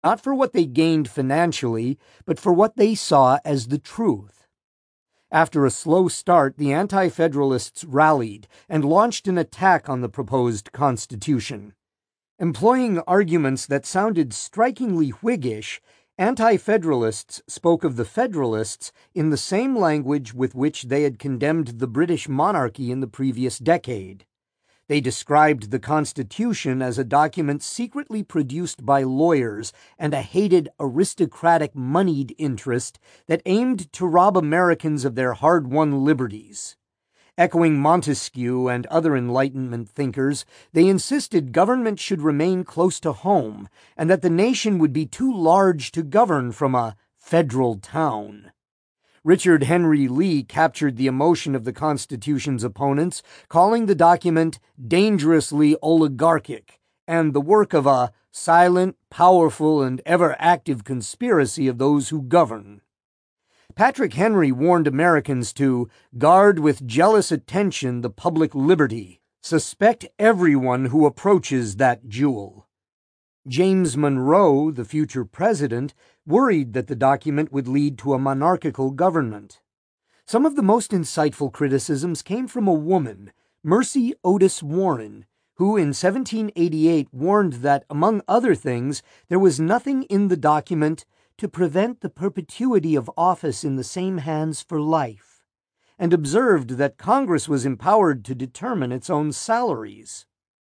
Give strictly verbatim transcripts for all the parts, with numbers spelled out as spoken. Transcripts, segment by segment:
not for what they gained financially, but for what they saw as the truth. After a slow start, the Anti-Federalists rallied and launched an attack on the proposed Constitution. Employing arguments that sounded strikingly Whiggish, Anti-Federalists spoke of the Federalists in the same language with which they had condemned the British monarchy in the previous decade. They described the Constitution as a document secretly produced by lawyers and a hated aristocratic moneyed interest that aimed to rob Americans of their hard-won liberties. Echoing Montesquieu and other Enlightenment thinkers, they insisted government should remain close to home and that the nation would be too large to govern from a federal town. Richard Henry Lee captured the emotion of the Constitution's opponents, calling the document dangerously oligarchic and the work of a silent, powerful, and ever-active conspiracy of those who govern. Patrick Henry warned Americans to guard with jealous attention the public liberty, suspect everyone who approaches that jewel. James Monroe, the future president, worried that the document would lead to a monarchical government. Some of the most insightful criticisms came from a woman, Mercy Otis Warren, who in seventeen eighty-eight warned that, among other things, there was nothing in the document to prevent the perpetuity of office in the same hands for life, and observed that Congress was empowered to determine its own salaries.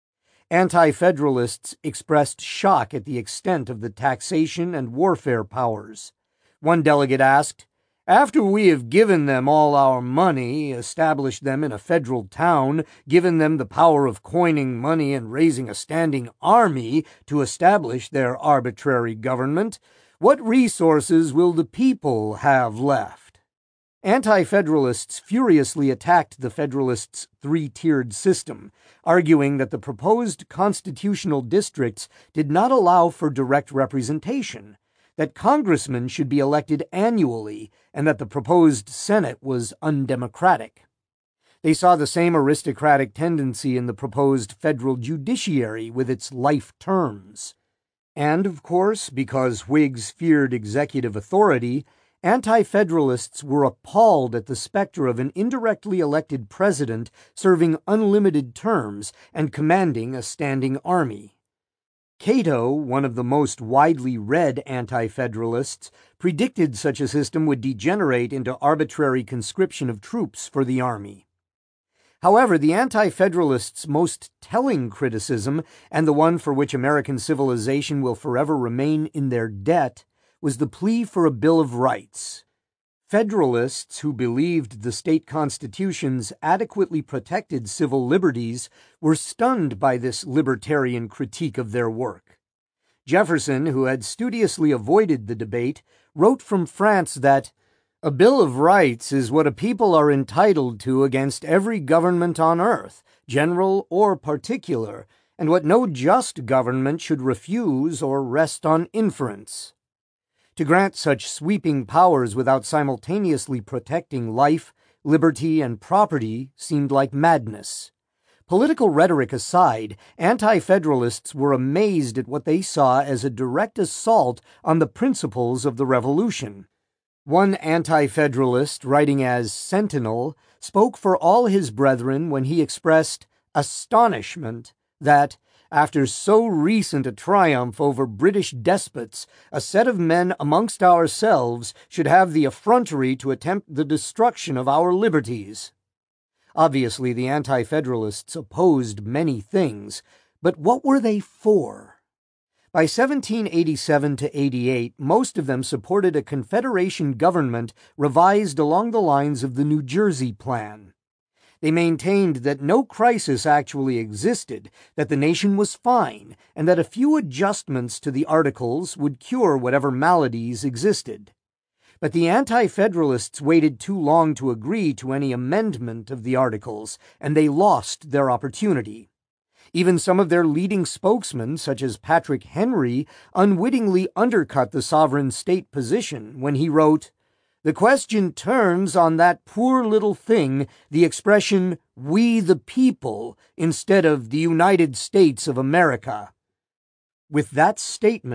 Anti-Federalists expressed shock at the extent of the taxation and warfare powers. One delegate asked, "After we have given them all our money, established them in a federal town, given them the power of coining money and raising a standing army to establish their arbitrary government, what resources will the people have left?" Anti-Federalists furiously attacked the Federalists' three-tiered system, arguing that the proposed constitutional districts did not allow for direct representation, that congressmen should be elected annually, and that the proposed Senate was undemocratic. They saw the same aristocratic tendency in the proposed federal judiciary with its life terms. And, of course, because Whigs feared executive authority, Anti-Federalists were appalled at the specter of an indirectly elected president serving unlimited terms and commanding a standing army. Cato, one of the most widely read Anti-Federalists, predicted such a system would degenerate into arbitrary conscription of troops for the army. However, the Anti-Federalists' most telling criticism, and the one for which American civilization will forever remain in their debt, was the plea for a Bill of Rights. Federalists who believed the state constitutions adequately protected civil liberties were stunned by this libertarian critique of their work. Jefferson, who had studiously avoided the debate, wrote from France that "A Bill of Rights is what a people are entitled to against every government on earth, general or particular, and what no just government should refuse or rest on inference." To grant such sweeping powers without simultaneously protecting life, liberty, and property seemed like madness. Political rhetoric aside, Anti-Federalists were amazed at what they saw as a direct assault on the principles of the Revolution. One Anti-Federalist, writing as Sentinel, spoke for all his brethren when he expressed astonishment that, after so recent a triumph over British despots, a set of men amongst ourselves should have the effrontery to attempt the destruction of our liberties. Obviously, the Anti-Federalists opposed many things, but what were they for? By seventeen eighty-seven to eighty-eight, most of them supported a Confederation government revised along the lines of the New Jersey Plan. They maintained that no crisis actually existed, that the nation was fine, and that a few adjustments to the Articles would cure whatever maladies existed. But the Anti-Federalists waited too long to agree to any amendment of the Articles, and they lost their opportunity. Even some of their leading spokesmen, such as Patrick Henry, unwittingly undercut the sovereign state position when he wrote, "The question turns on that poor little thing, the expression, 'we the people,' instead of the United States of America." With that statement,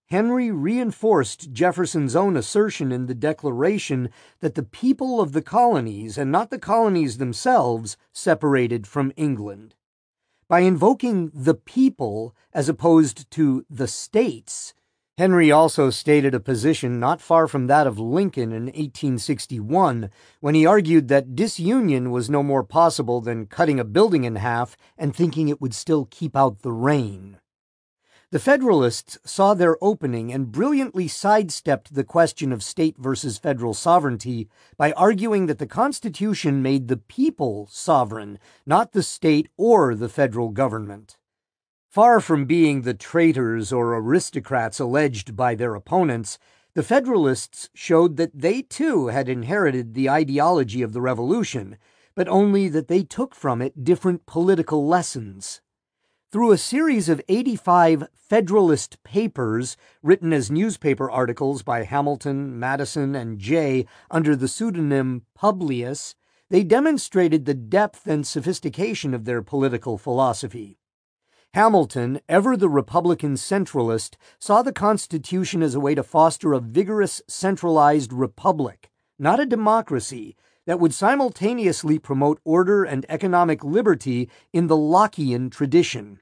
Henry reinforced Jefferson's own assertion in the Declaration that the people of the colonies, and not the colonies themselves, separated from England. By invoking the people as opposed to the states, Henry also stated a position not far from that of Lincoln in eighteen sixty-one, when he argued that disunion was no more possible than cutting a building in half and thinking it would still keep out the rain. The Federalists saw their opening and brilliantly sidestepped the question of state versus federal sovereignty by arguing that the Constitution made the people sovereign, not the state or the federal government. Far from being the traitors or aristocrats alleged by their opponents, the Federalists showed that they too had inherited the ideology of the Revolution, but only that they took from it different political lessons. Through a series of eighty-five Federalist papers written as newspaper articles by Hamilton, Madison, and Jay under the pseudonym Publius, they demonstrated the depth and sophistication of their political philosophy. Hamilton, ever the Republican centralist, saw the Constitution as a way to foster a vigorous, centralized republic, not a democracy, that would simultaneously promote order and economic liberty in the Lockean tradition.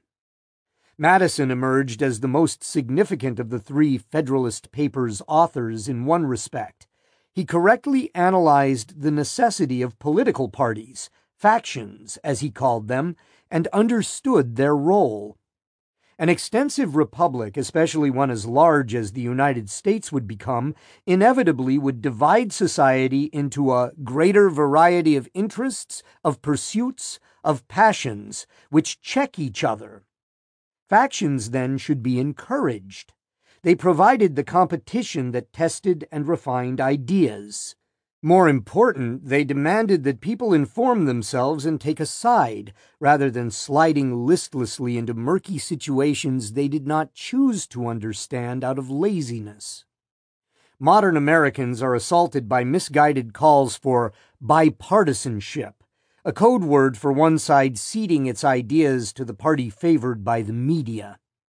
Madison emerged as the most significant of the three Federalist Papers' authors in one respect. He correctly analyzed the necessity of political parties, factions, as he called them, and understood their role. An extensive republic, especially one as large as the United States would become, inevitably would divide society into a greater variety of interests, of pursuits, of passions, which check each other. Factions, then, should be encouraged. They provided the competition that tested and refined ideas. More important, they demanded that people inform themselves and take a side, rather than sliding listlessly into murky situations they did not choose to understand out of laziness. Modern Americans are assaulted by misguided calls for bipartisanship, a code word for one side ceding its ideas to the party favored by the media.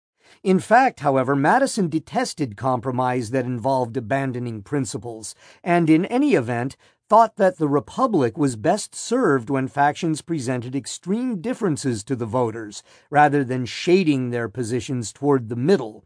In fact, however, Madison detested compromise that involved abandoning principles, and in any event, thought that the Republic was best served when factions presented extreme differences to the voters, rather than shading their positions toward the middle.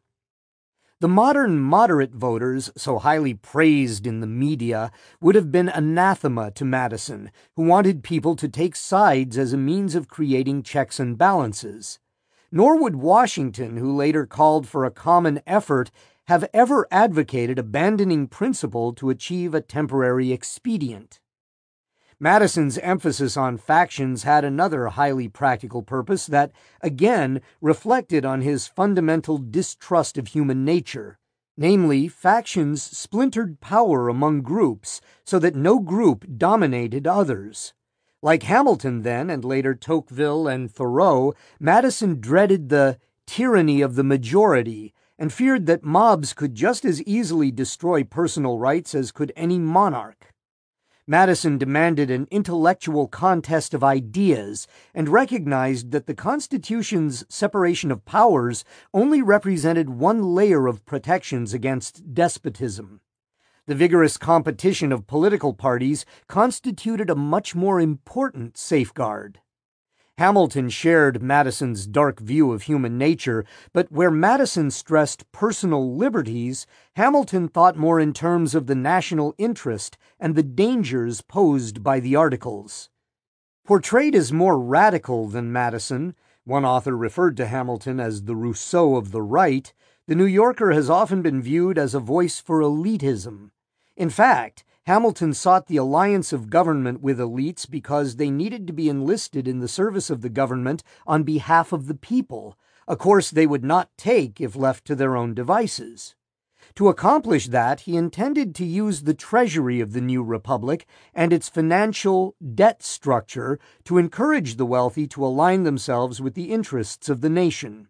The modern moderate voters, so highly praised in the media, would have been anathema to Madison, who wanted people to take sides as a means of creating checks and balances. Nor would Washington, who later called for a common effort, have ever advocated abandoning principle to achieve a temporary expedient. Madison's emphasis on factions had another highly practical purpose that, again, reflected on his fundamental distrust of human nature. Namely, factions splintered power among groups so that no group dominated others. Like Hamilton then, and later Tocqueville and Thoreau, Madison dreaded the tyranny of the majority and feared that mobs could just as easily destroy personal rights as could any monarch. Madison demanded an intellectual contest of ideas and recognized that the Constitution's separation of powers only represented one layer of protections against despotism. The vigorous competition of political parties constituted a much more important safeguard. Hamilton shared Madison's dark view of human nature, but where Madison stressed personal liberties, Hamilton thought more in terms of the national interest and the dangers posed by the Articles. Portrayed as more radical than Madison, one author referred to Hamilton as the Rousseau of the right, the New Yorker has often been viewed as a voice for elitism. In fact, Hamilton sought the alliance of government with elites because they needed to be enlisted in the service of the government on behalf of the people, a course they would not take if left to their own devices. To accomplish that, he intended to use the treasury of the new republic and its financial debt structure to encourage the wealthy to align themselves with the interests of the nation.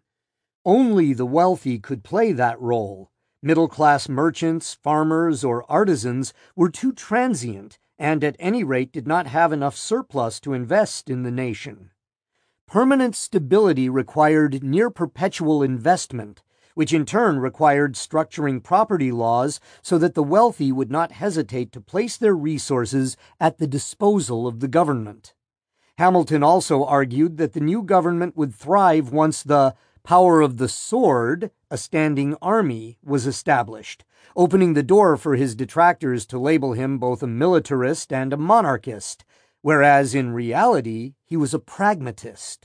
Only the wealthy could play that role. Middle-class merchants, farmers, or artisans were too transient and at any rate did not have enough surplus to invest in the nation. Permanent stability required near-perpetual investment, which in turn required structuring property laws so that the wealthy would not hesitate to place their resources at the disposal of the government. Hamilton also argued that the new government would thrive once the power of the sword, a standing army, was established, opening the door for his detractors to label him both a militarist and a monarchist, whereas in reality he was a pragmatist.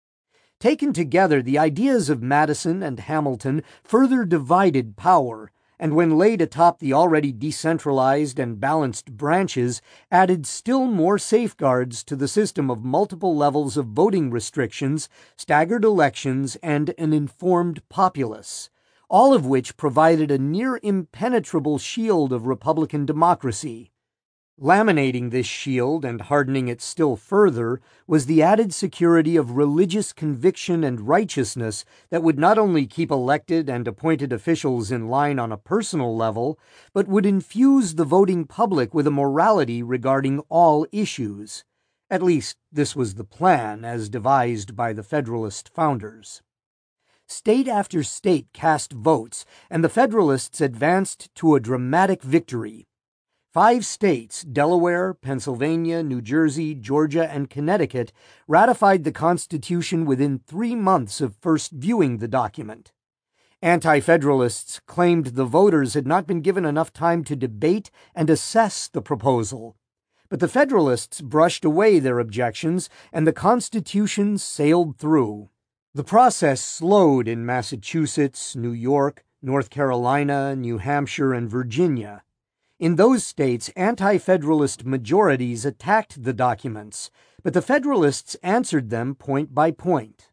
Taken together, the ideas of Madison and Hamilton further divided power, and when laid atop the already decentralized and balanced branches, added still more safeguards to the system of multiple levels of voting restrictions, staggered elections, and an informed populace, all of which provided a near impenetrable shield of Republican democracy. Laminating this shield and hardening it still further was the added security of religious conviction and righteousness that would not only keep elected and appointed officials in line on a personal level, but would infuse the voting public with a morality regarding all issues. At least, this was the plan as devised by the Federalist founders. State after state cast votes, and the Federalists advanced to a dramatic victory. Five states, Delaware, Pennsylvania, New Jersey, Georgia, and Connecticut, ratified the Constitution within three months of first viewing the document. Anti-Federalists claimed the voters had not been given enough time to debate and assess the proposal. But the Federalists brushed away their objections, and the Constitution sailed through. The process slowed in Massachusetts, New York, North Carolina, New Hampshire, and Virginia. In those states, anti-Federalist majorities attacked the documents, but the Federalists answered them point by point.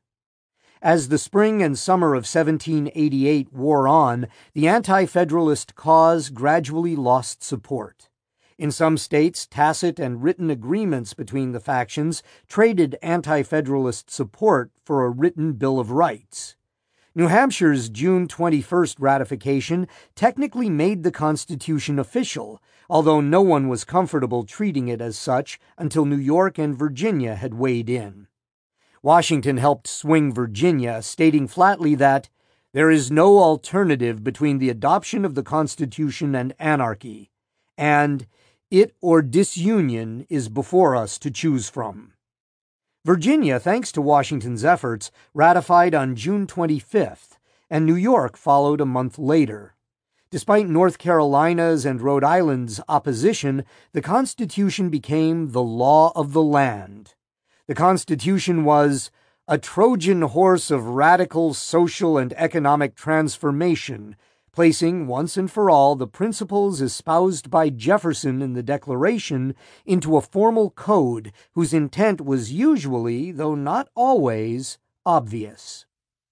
As the spring and summer of seventeen eighty-eight wore on, the anti-Federalist cause gradually lost support. In some states, tacit and written agreements between the factions traded anti-Federalist support for a written Bill of Rights. New Hampshire's June twenty-first ratification technically made the Constitution official, although no one was comfortable treating it as such until New York and Virginia had weighed in. Washington helped swing Virginia, stating flatly that there is no alternative between the adoption of the Constitution and anarchy, and it or disunion is before us to choose from. Virginia, thanks to Washington's efforts, ratified on June twenty-fifth, and New York followed a month later. Despite North Carolina's and Rhode Island's opposition, the Constitution became the law of the land. The Constitution was a Trojan horse of radical social and economic transformation, placing once and for all the principles espoused by Jefferson in the Declaration into a formal code whose intent was usually, though not always, obvious.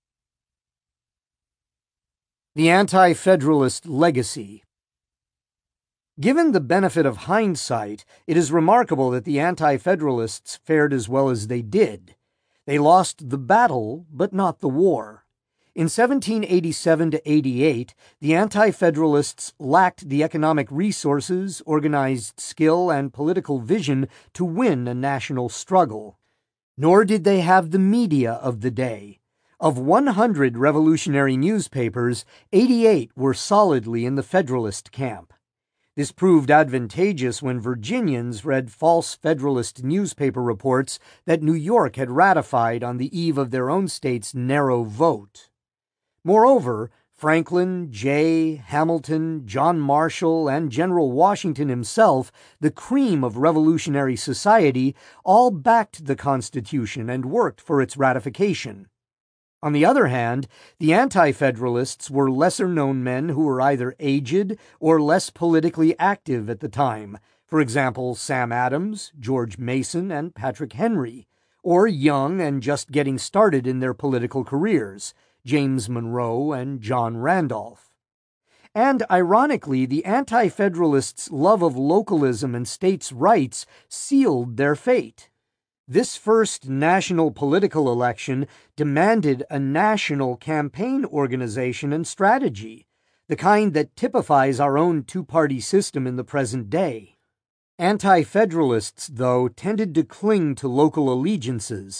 The Anti-Federalist Legacy. Given the benefit of hindsight, it is remarkable that the Anti-Federalists fared as well as they did. They lost the battle, but not the war. In seventeen eighty-seven to eighty-eight, the Anti-Federalists lacked the economic resources, organized skill, and political vision to win a national struggle. Nor did they have the media of the day. Of one hundred revolutionary newspapers, eighty-eight were solidly in the Federalist camp. This proved advantageous when Virginians read false Federalist newspaper reports that New York had ratified on the eve of their own state's narrow vote. Moreover, Franklin, Jay, Hamilton, John Marshall, and General Washington himself, the cream of revolutionary society, all backed the Constitution and worked for its ratification. On the other hand, the Anti-Federalists were lesser-known men who were either aged or less politically active at the time, for example, Sam Adams, George Mason, and Patrick Henry, or young and just getting started in their political careers, James Monroe and John Randolph. And, ironically, the Anti-Federalists' love of localism and states' rights sealed their fate. This first national political election demanded a national campaign organization and strategy, the kind that typifies our own two-party system in the present day. Anti-Federalists, though, tended to cling to local allegiances.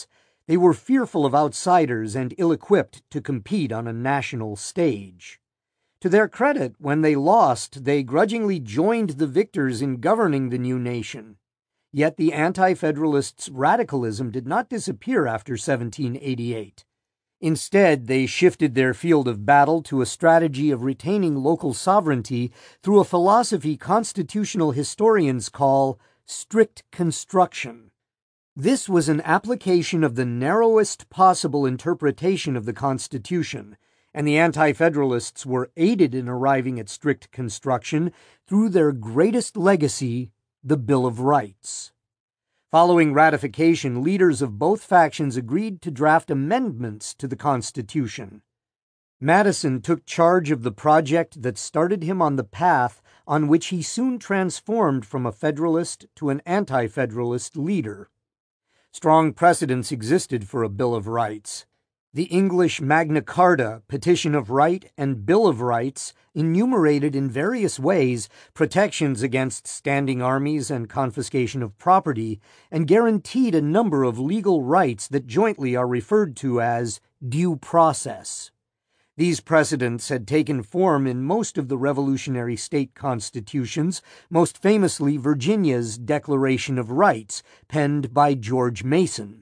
They were fearful of outsiders and ill-equipped to compete on a national stage. To their credit, when they lost, they grudgingly joined the victors in governing the new nation. Yet the Anti-Federalists' radicalism did not disappear after seventeen eighty-eight. Instead, they shifted their field of battle to a strategy of retaining local sovereignty through a philosophy constitutional historians call strict construction. This was an application of the narrowest possible interpretation of the Constitution, and the Anti-Federalists were aided in arriving at strict construction through their greatest legacy, the Bill of Rights. Following ratification, leaders of both factions agreed to draft amendments to the Constitution. Madison took charge of the project that started him on the path on which he soon transformed from a Federalist to an Anti-Federalist leader. Strong precedents existed for a Bill of Rights. The English Magna Carta, Petition of Right, and Bill of Rights enumerated in various ways protections against standing armies and confiscation of property, and guaranteed a number of legal rights that jointly are referred to as due process. These precedents had taken form in most of the revolutionary state constitutions, most famously Virginia's Declaration of Rights, penned by George Mason.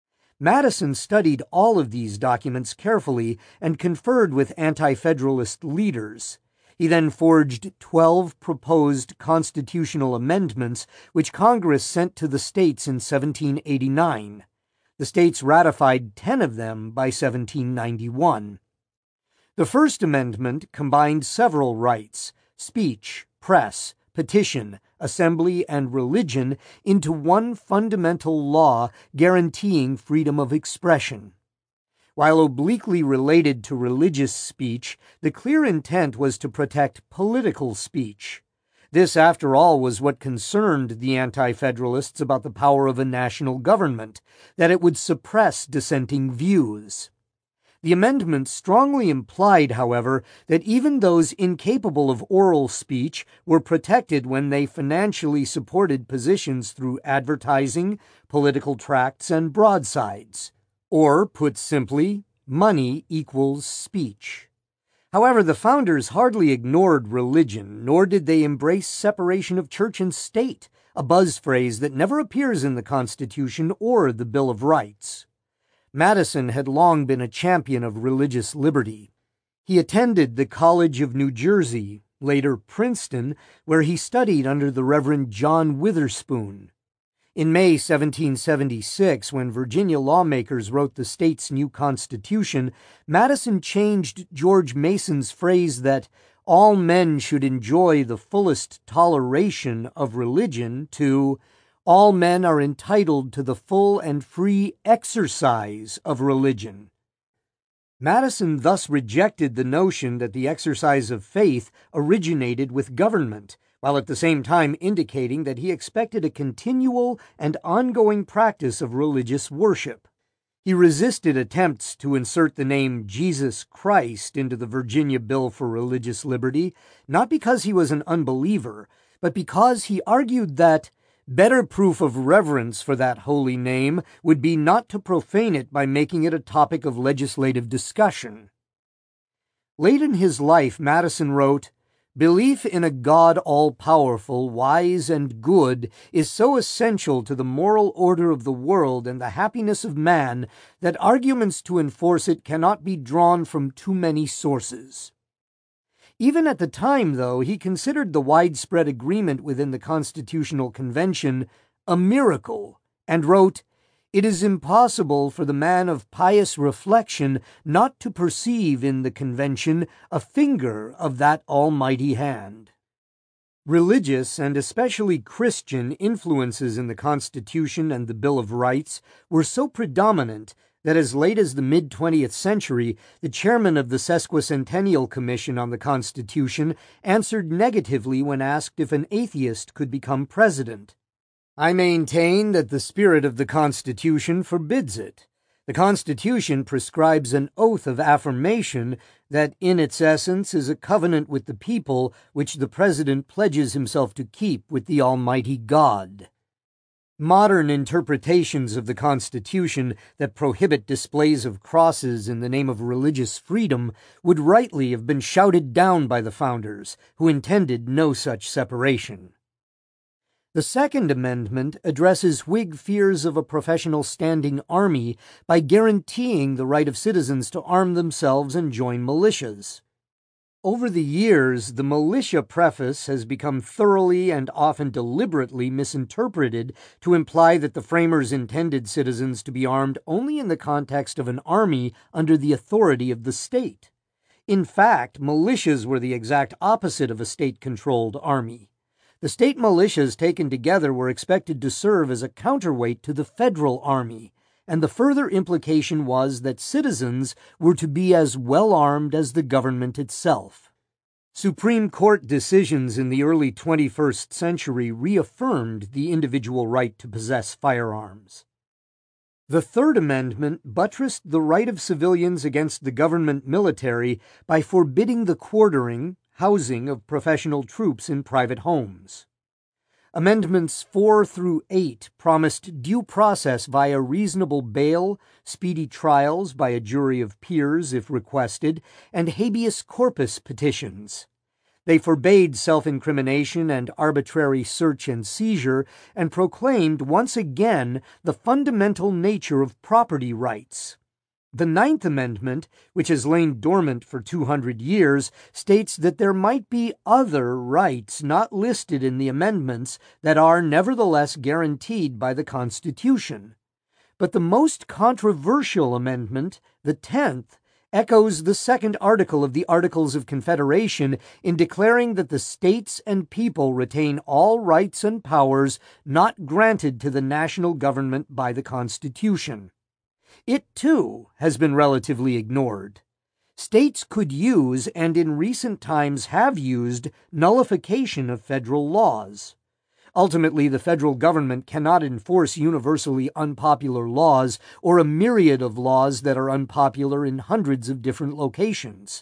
Madison studied all of these documents carefully and conferred with Anti-Federalist leaders. He then forged twelve proposed constitutional amendments, which Congress sent to the states in seventeen eighty-nine. The states ratified ten of them by seventeen ninety-one. The First Amendment combined several rights, speech, press, petition, assembly, and religion into one fundamental law guaranteeing freedom of expression. While obliquely related to religious speech, the clear intent was to protect political speech. This, after all, was what concerned the Anti-Federalists about the power of a national government, that it would suppress dissenting views. The amendment strongly implied, however, that even those incapable of oral speech were protected when they financially supported positions through advertising, political tracts, and broadsides. Or, put simply, money equals speech. However, the founders hardly ignored religion, nor did they embrace separation of church and state, a buzz phrase that never appears in the Constitution or the Bill of Rights. Madison had long been a champion of religious liberty. He attended the College of New Jersey, later Princeton, where he studied under the Reverend John Witherspoon. In May seventeen seventy-six, when Virginia lawmakers wrote the state's new constitution, Madison changed George Mason's phrase that all men should enjoy the fullest toleration of religion to all men are entitled to the full and free exercise of religion. Madison thus rejected the notion that the exercise of faith originated with government, while at the same time indicating that he expected a continual and ongoing practice of religious worship. He resisted attempts to insert the name Jesus Christ into the Virginia Bill for Religious Liberty, not because he was an unbeliever, but because he argued that better proof of reverence for that holy name would be not to profane it by making it a topic of legislative discussion. Late in his life, Madison wrote, "Belief in a God all-powerful, wise, and good is so essential to the moral order of the world and the happiness of man that arguments to enforce it cannot be drawn from too many sources." Even at the time, though, he considered the widespread agreement within the Constitutional Convention a miracle, and wrote, "It is impossible for the man of pious reflection not to perceive in the Convention a finger of that almighty hand." Religious, and especially Christian, influences in the Constitution and the Bill of Rights were so predominant that as late as the mid-twentieth century, the chairman of the Sesquicentennial Commission on the Constitution answered negatively when asked if an atheist could become president. "I maintain that the spirit of the Constitution forbids it. The Constitution prescribes an oath of affirmation that in its essence is a covenant with the people which the President pledges himself to keep with the Almighty God." Modern interpretations of the Constitution that prohibit displays of crosses in the name of religious freedom would rightly have been shouted down by the founders, who intended no such separation. The Second Amendment addresses Whig fears of a professional standing army by guaranteeing the right of citizens to arm themselves and join militias. Over the years, the militia preface has become thoroughly and often deliberately misinterpreted to imply that the framers intended citizens to be armed only in the context of an army under the authority of the state. In fact, militias were the exact opposite of a state-controlled army. The state militias taken together were expected to serve as a counterweight to the federal army, and the further implication was that citizens were to be as well armed as the government itself. Supreme Court decisions in the early twenty-first century reaffirmed the individual right to possess firearms. The Third Amendment buttressed the right of civilians against the government military by forbidding the quartering, housing of professional troops in private homes. Amendments four through eight promised due process via reasonable bail, speedy trials by a jury of peers if requested, and habeas corpus petitions. They forbade self-incrimination and arbitrary search and seizure, and proclaimed once again the fundamental nature of property rights. The Ninth Amendment, which has lain dormant for two hundred years, states that there might be other rights not listed in the amendments that are nevertheless guaranteed by the Constitution. But the most controversial amendment, the Tenth, echoes the second article of the Articles of Confederation in declaring that the states and people retain all rights and powers not granted to the national government by the Constitution. It, too, has been relatively ignored. States could use, and in recent times have used, nullification of federal laws. Ultimately, the federal government cannot enforce universally unpopular laws or a myriad of laws that are unpopular in hundreds of different locations.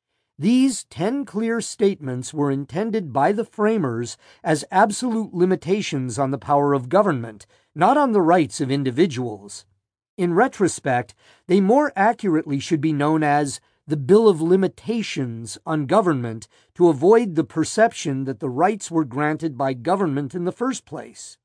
These ten clear statements were intended by the framers as absolute limitations on the power of government, not on the rights of individuals. In retrospect, they more accurately should be known as the Bill of Limitations on Government to avoid the perception that the rights were granted by government in the first place.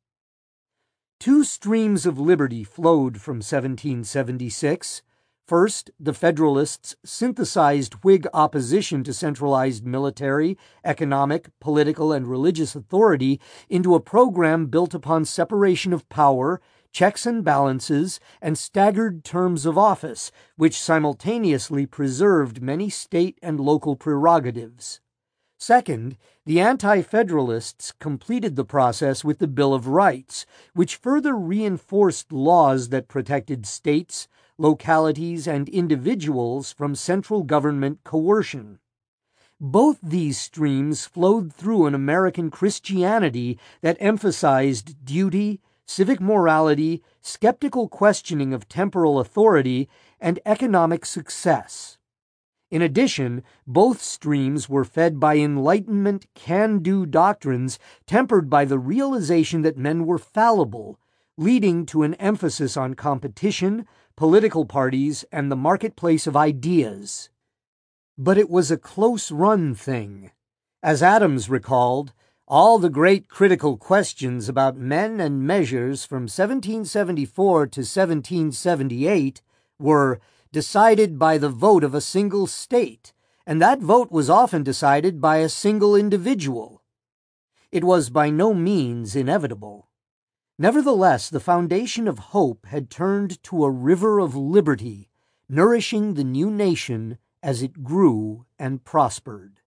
Two streams of liberty flowed from seventeen seventy-six. First, the Federalists synthesized Whig opposition to centralized military, economic, political, and religious authority into a program built upon separation of power, checks and balances, and staggered terms of office, which simultaneously preserved many state and local prerogatives. Second, the Anti-Federalists completed the process with the Bill of Rights, which further reinforced laws that protected states, localities, and individuals from central government coercion. Both these streams flowed through an American Christianity that emphasized duty, civic morality, skeptical questioning of temporal authority, and economic success. In addition, both streams were fed by Enlightenment can-do doctrines tempered by the realization that men were fallible, leading to an emphasis on competition, political parties, and the marketplace of ideas. But it was a close-run thing. As Adams recalled, all the great critical questions about men and measures from seventeen seventy-four to seventeen seventy-eight were decided by the vote of a single state, and that vote was often decided by a single individual. It was by no means inevitable. Nevertheless, the foundation of hope had turned to a river of liberty, nourishing the new nation as it grew and prospered.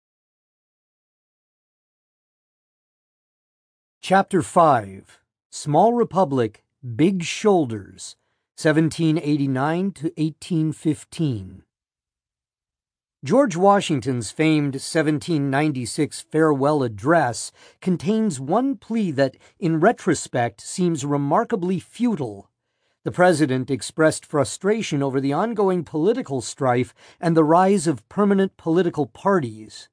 Chapter five. Small Republic, Big Shoulders, seventeen eighty-nine to eighteen fifteen. George Washington's famed seventeen ninety-six farewell address contains one plea that, in retrospect, seems remarkably futile. The president expressed frustration over the ongoing political strife and the rise of permanent political parties.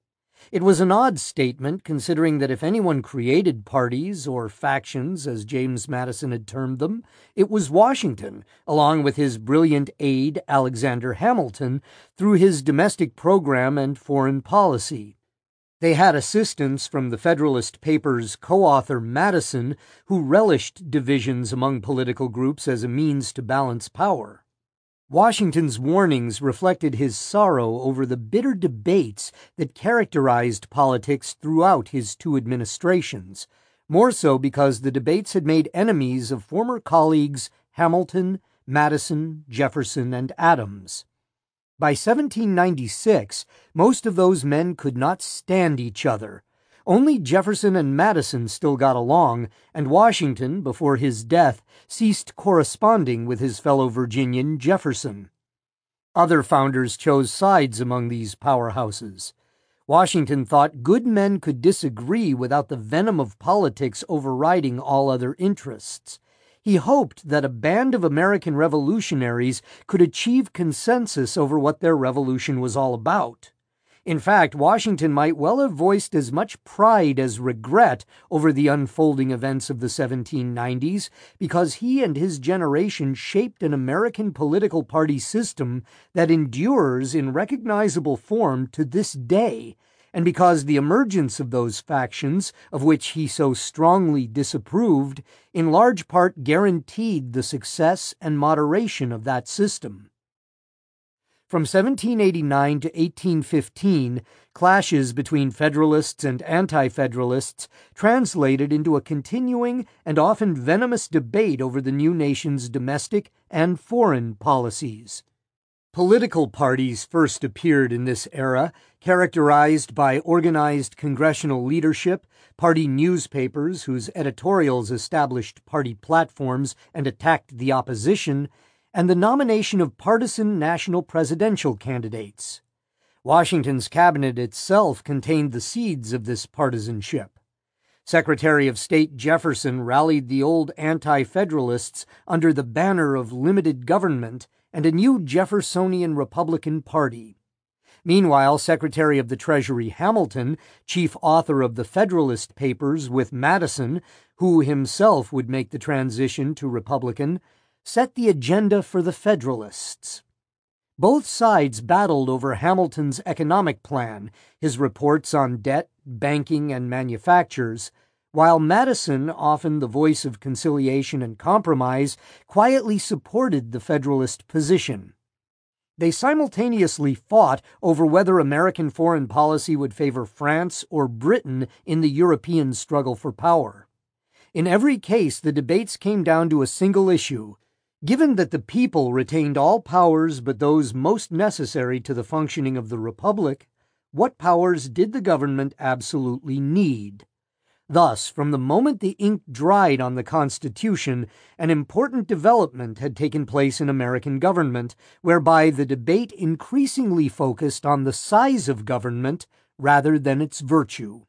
It was an odd statement, considering that if anyone created parties, or factions, as James Madison had termed them, it was Washington, along with his brilliant aide, Alexander Hamilton, through his domestic program and foreign policy. They had assistance from the Federalist Papers' co-author Madison, who relished divisions among political groups as a means to balance power. Washington's warnings reflected his sorrow over the bitter debates that characterized politics throughout his two administrations, more so because the debates had made enemies of former colleagues Hamilton, Madison, Jefferson, and Adams. By seventeen ninety-six, most of those men could not stand each other. Only Jefferson and Madison still got along, and Washington, before his death, ceased corresponding with his fellow Virginian Jefferson. Other founders chose sides among these powerhouses. Washington thought good men could disagree without the venom of politics overriding all other interests. He hoped that a band of American revolutionaries could achieve consensus over what their revolution was all about. In fact, Washington might well have voiced as much pride as regret over the unfolding events of the seventeen nineties, because he and his generation shaped an American political party system that endures in recognizable form to this day, and because the emergence of those factions, of which he so strongly disapproved, in large part guaranteed the success and moderation of that system. From seventeen eighty-nine to eighteen fifteen, clashes between Federalists and Anti-Federalists translated into a continuing and often venomous debate over the new nation's domestic and foreign policies. Political parties first appeared in this era, characterized by organized congressional leadership, party newspapers whose editorials established party platforms and attacked the opposition, and the nomination of partisan national presidential candidates. Washington's cabinet itself contained the seeds of this partisanship. Secretary of State Jefferson rallied the old anti-federalists under the banner of limited government and a new Jeffersonian Republican Party. Meanwhile, Secretary of the Treasury Hamilton, chief author of the Federalist Papers with Madison, who himself would make the transition to Republican, set the agenda for the Federalists. Both sides battled over Hamilton's economic plan, his reports on debt, banking, and manufactures, while Madison, often the voice of conciliation and compromise, quietly supported the Federalist position. They simultaneously fought over whether American foreign policy would favor France or Britain in the European struggle for power. In every case, the debates came down to a single issue: given that the people retained all powers but those most necessary to the functioning of the Republic, what powers did the government absolutely need? Thus, from the moment the ink dried on the Constitution, an important development had taken place in American government, whereby the debate increasingly focused on the size of government rather than its virtue.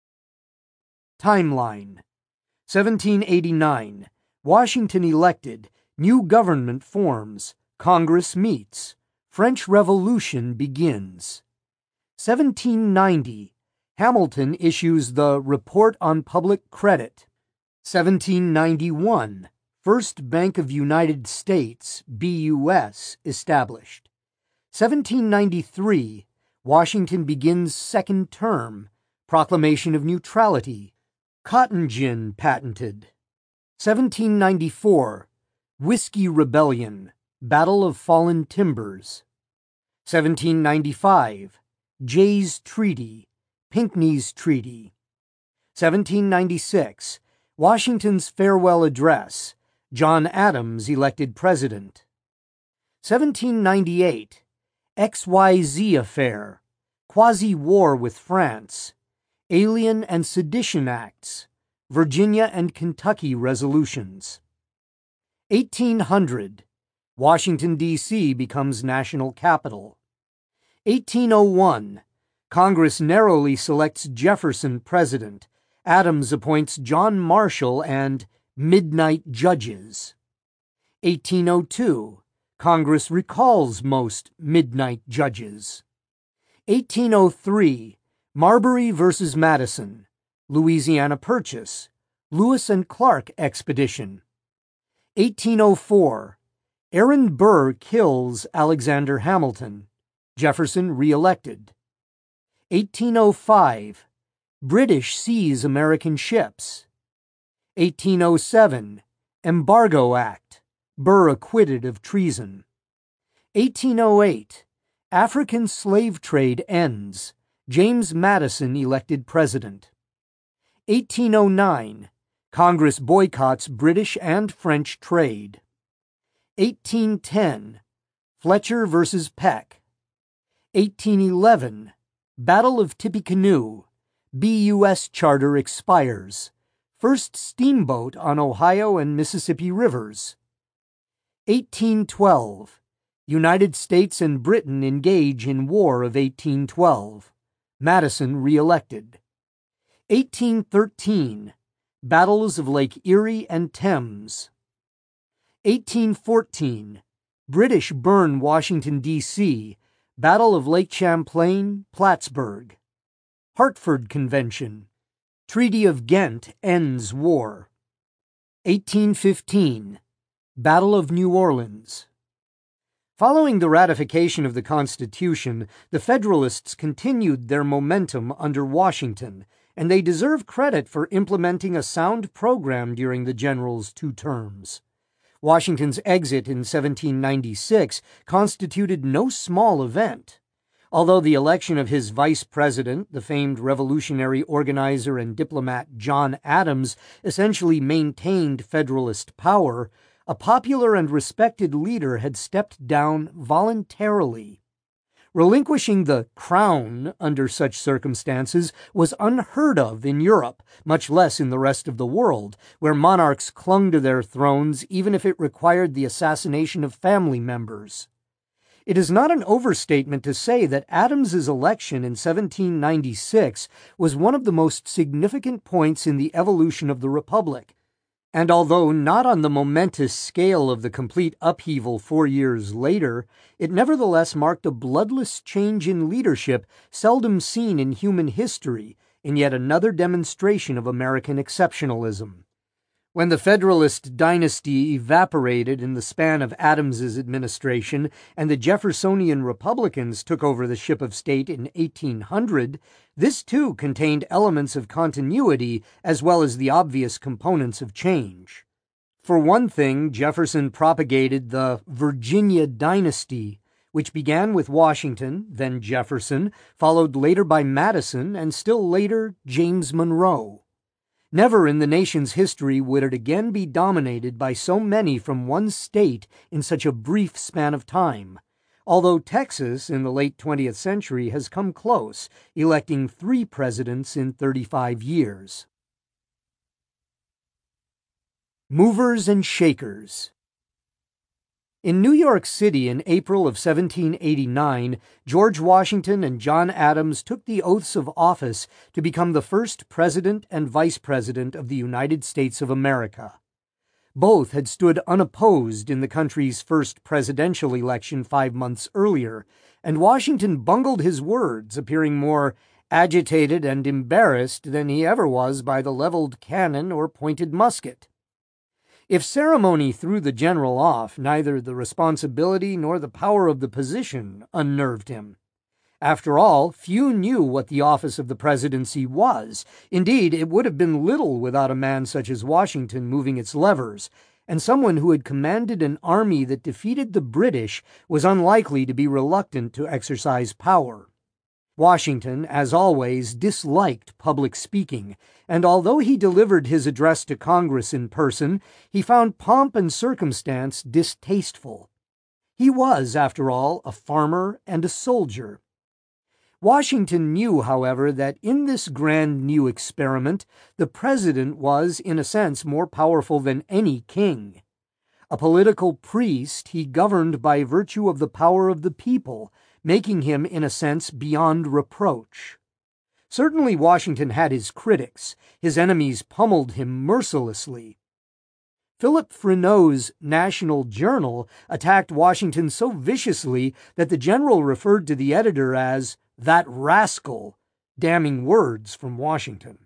Timeline: seventeen eighty-nine. Washington elected. New government forms. Congress meets. French Revolution begins. seventeen ninety. Hamilton issues the Report on Public Credit. seventeen ninety-one. First Bank of United States, B U S, established. seventeen ninety-three. Washington begins second term. Proclamation of Neutrality. Cotton gin patented. seventeen ninety-four. Whiskey Rebellion, Battle of Fallen Timbers. seventeen ninety-five. Jay's Treaty, Pinckney's Treaty. seventeen ninety-six. Washington's Farewell Address, John Adams elected President. seventeen ninety-eight. X Y Z Affair, Quasi-War with France, Alien and Sedition Acts, Virginia and Kentucky Resolutions. eighteen hundred. Washington, D C becomes national capital. eighteen oh one. Congress narrowly selects Jefferson president. Adams appoints John Marshall and midnight judges. eighteen oh two. Congress recalls most midnight judges. eighteen oh three. Marbury versus Madison, Louisiana Purchase, Lewis and Clark Expedition. eighteen oh four, Aaron Burr kills Alexander Hamilton, Jefferson re-elected. eighteen oh five, British seize American ships. eighteen oh seven, Embargo Act, Burr acquitted of treason. eighteen oh eight, African slave trade ends, James Madison elected president. eighteen oh nine, Congress boycotts British and French trade. eighteen ten, Fletcher versus Peck. eighteen eleven, Battle of Tippecanoe, B U S charter expires. First steamboat on Ohio and Mississippi rivers. eighteen twelve, United States and Britain engage in War of eighteen twelve. Madison re-elected. eighteen thirteen, Battles of Lake Erie and Thames. eighteen fourteen, British burn Washington, D C, Battle of Lake Champlain, Plattsburgh. Hartford Convention. Treaty of Ghent ends war. eighteen fifteen, Battle of New Orleans. Following the ratification of the Constitution, the Federalists continued their momentum under Washington, and they deserve credit for implementing a sound program during the general's two terms. Washington's exit in seventeen ninety-six constituted no small event. Although the election of his vice president, the famed revolutionary organizer and diplomat John Adams, essentially maintained Federalist power, a popular and respected leader had stepped down voluntarily. Relinquishing the crown under such circumstances was unheard of in Europe, much less in the rest of the world, where monarchs clung to their thrones even if it required the assassination of family members. It is not an overstatement to say that Adams's election in seventeen ninety-six was one of the most significant points in the evolution of the Republic, and although not on the momentous scale of the complete upheaval four years later, it nevertheless marked a bloodless change in leadership seldom seen in human history, in yet another demonstration of American exceptionalism. When the Federalist dynasty evaporated in the span of Adams's administration and the Jeffersonian Republicans took over the ship of state in eighteen hundred, this too contained elements of continuity as well as the obvious components of change. For one thing, Jefferson propagated the Virginia dynasty, which began with Washington, then Jefferson, followed later by Madison, and still later James Monroe. Never in the nation's history would it again be dominated by so many from one state in such a brief span of time, although Texas in the late twentieth century has come close, electing three presidents in thirty-five years. Movers and Shakers. In New York City in April of seventeen eighty-nine, George Washington and John Adams took the oaths of office to become the first President and Vice President of the United States of America. Both had stood unopposed in the country's first presidential election five months earlier, and Washington bungled his words, appearing more agitated and embarrassed than he ever was by the leveled cannon or pointed musket. If ceremony threw the general off, neither the responsibility nor the power of the position unnerved him. After all, few knew what the office of the presidency was. Indeed, it would have been little without a man such as Washington moving its levers, and someone who had commanded an army that defeated the British was unlikely to be reluctant to exercise power. Washington, as always, disliked public speaking, and although he delivered his address to Congress in person, he found pomp and circumstance distasteful. He was, after all, a farmer and a soldier. Washington knew, however, that in this grand new experiment, the president was, in a sense, more powerful than any king. A political priest, he governed by virtue of the power of the people, making him, in a sense, beyond reproach. Certainly Washington had his critics. His enemies pummeled him mercilessly. Philip Freneau's National Journal attacked Washington so viciously that the general referred to the editor as "that rascal," damning words from Washington.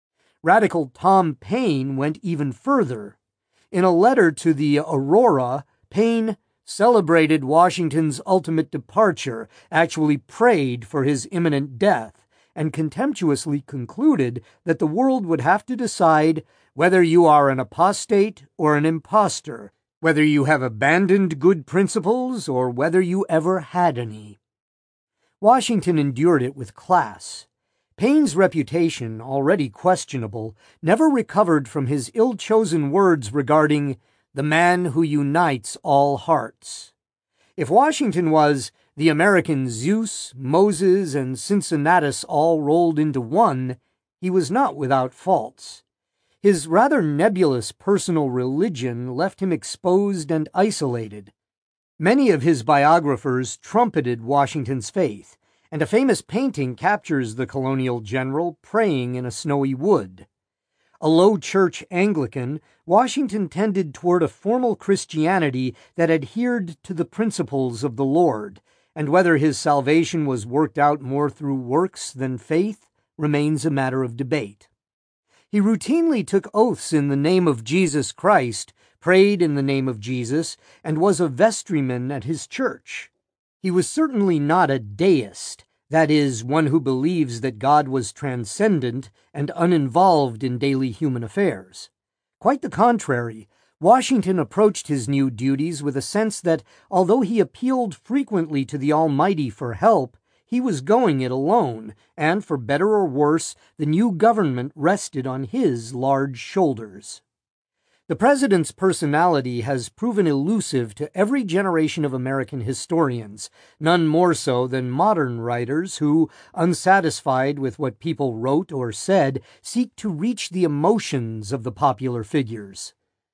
Radical Tom Paine went even further. In a letter to the Aurora, Paine celebrated Washington's ultimate departure, actually prayed for his imminent death, and contemptuously concluded that the world would have to decide whether you are an apostate or an impostor, whether you have abandoned good principles or whether you ever had any. Washington endured it with class. Paine's reputation, already questionable, never recovered from his ill-chosen words regarding the man who unites all hearts. If Washington was the American Zeus, Moses, and Cincinnatus all rolled into one, he was not without faults. His rather nebulous personal religion left him exposed and isolated. Many of his biographers trumpeted Washington's faith, and a famous painting captures the colonial general praying in a snowy wood. A low-church Anglican, Washington tended toward a formal Christianity that adhered to the principles of the Lord, and whether his salvation was worked out more through works than faith remains a matter of debate. He routinely took oaths in the name of Jesus Christ, prayed in the name of Jesus, and was a vestryman at his church. He was certainly not a deist, that is, one who believes that God was transcendent and uninvolved in daily human affairs. Quite the contrary, Washington approached his new duties with a sense that, although he appealed frequently to the Almighty for help, he was going it alone, and for better or worse, the new government rested on his large shoulders. The president's personality has proven elusive to every generation of American historians, none more so than modern writers who, unsatisfied with what people wrote or said, seek to reach the emotions of the popular figures.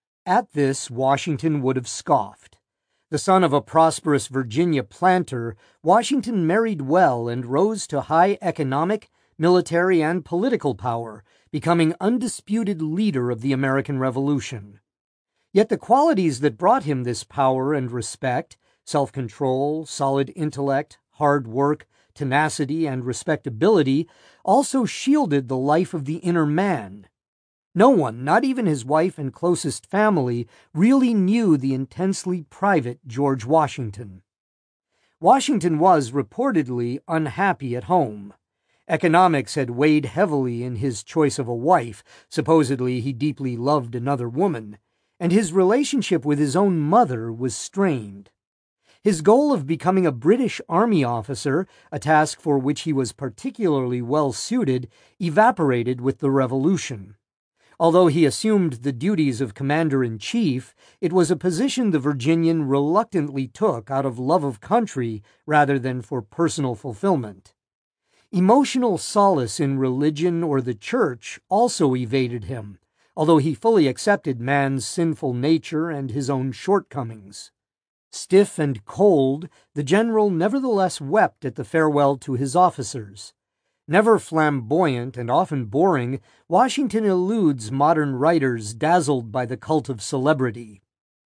At this, Washington would have scoffed. The son of a prosperous Virginia planter, Washington married well and rose to high economic, military, and political power, becoming undisputed leader of the American Revolution. Yet the qualities that brought him this power and respect, self-control, solid intellect, hard work, tenacity, and respectability, also shielded the life of the inner man. No one, not even his wife and closest family, really knew the intensely private George Washington. Washington was reportedly unhappy at home. Economics had weighed heavily in his choice of a wife, supposedly he deeply loved another woman, and his relationship with his own mother was strained. His goal of becoming a British Army officer, a task for which he was particularly well suited, evaporated with the Revolution. Although he assumed the duties of commander-in-chief, it was a position the Virginian reluctantly took out of love of country rather than for personal fulfillment. Emotional solace in religion or the church also evaded him, although he fully accepted man's sinful nature and his own shortcomings. Stiff and cold, the general nevertheless wept at the farewell to his officers. Never flamboyant and often boring, Washington eludes modern writers dazzled by the cult of celebrity.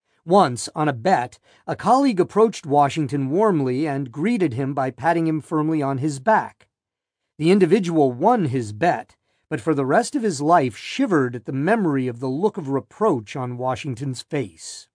Once, on a bet, a colleague approached Washington warmly and greeted him by patting him firmly on his back. The individual won his bet, but for the rest of his life shivered at the memory of the look of reproach on Washington's face.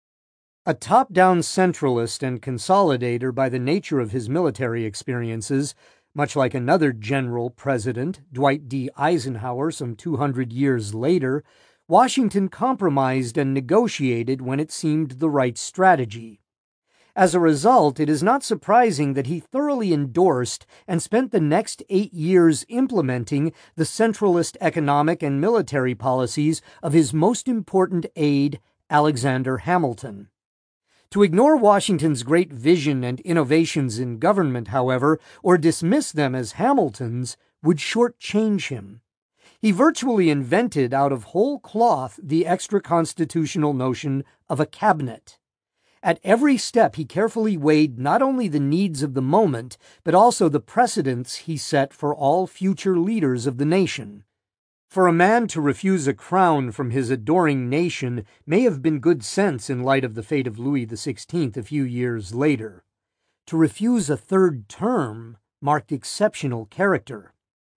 A top-down centralist and consolidator by the nature of his military experiences, much like another general president, Dwight D. Eisenhower, some two hundred years later, Washington compromised and negotiated when it seemed the right strategy. As a result, it is not surprising that he thoroughly endorsed and spent the next eight years implementing the centralist economic and military policies of his most important aide, Alexander Hamilton. To ignore Washington's great vision and innovations in government, however, or dismiss them as Hamilton's, would shortchange him. He virtually invented out of whole cloth the extra-constitutional notion of a cabinet. At every step he carefully weighed not only the needs of the moment, but also the precedents he set for all future leaders of the nation. For a man to refuse a crown from his adoring nation may have been good sense in light of the fate of Louis the Sixteenth a few years later. To refuse a third term marked exceptional character.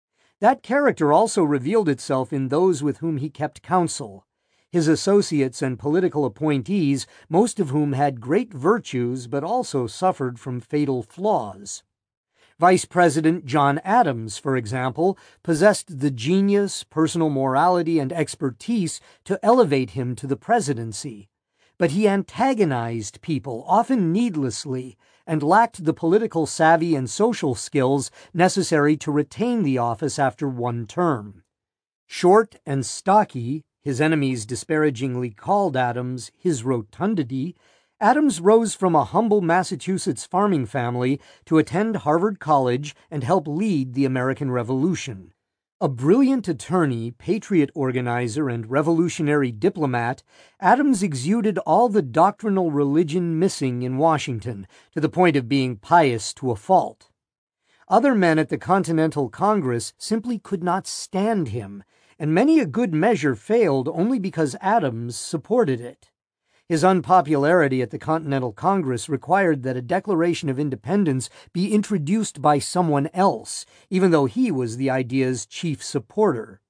That character also revealed itself in those with whom he kept counsel. His associates and political appointees, most of whom had great virtues but also suffered from fatal flaws. Vice President John Adams, for example, possessed the genius, personal morality, and expertise to elevate him to the presidency. But he antagonized people, often needlessly, and lacked the political savvy and social skills necessary to retain the office after one term. Short and stocky, his enemies disparagingly called Adams his rotundity, Adams rose from a humble Massachusetts farming family to attend Harvard College and help lead the American Revolution. A brilliant attorney, patriot organizer, and revolutionary diplomat, Adams exuded all the doctrinal religion missing in Washington, to the point of being pious to a fault. Other men at the Continental Congress simply could not stand him, and many a good measure failed only because Adams supported it. His unpopularity at the Continental Congress required that a Declaration of Independence be introduced by someone else, even though he was the idea's chief supporter.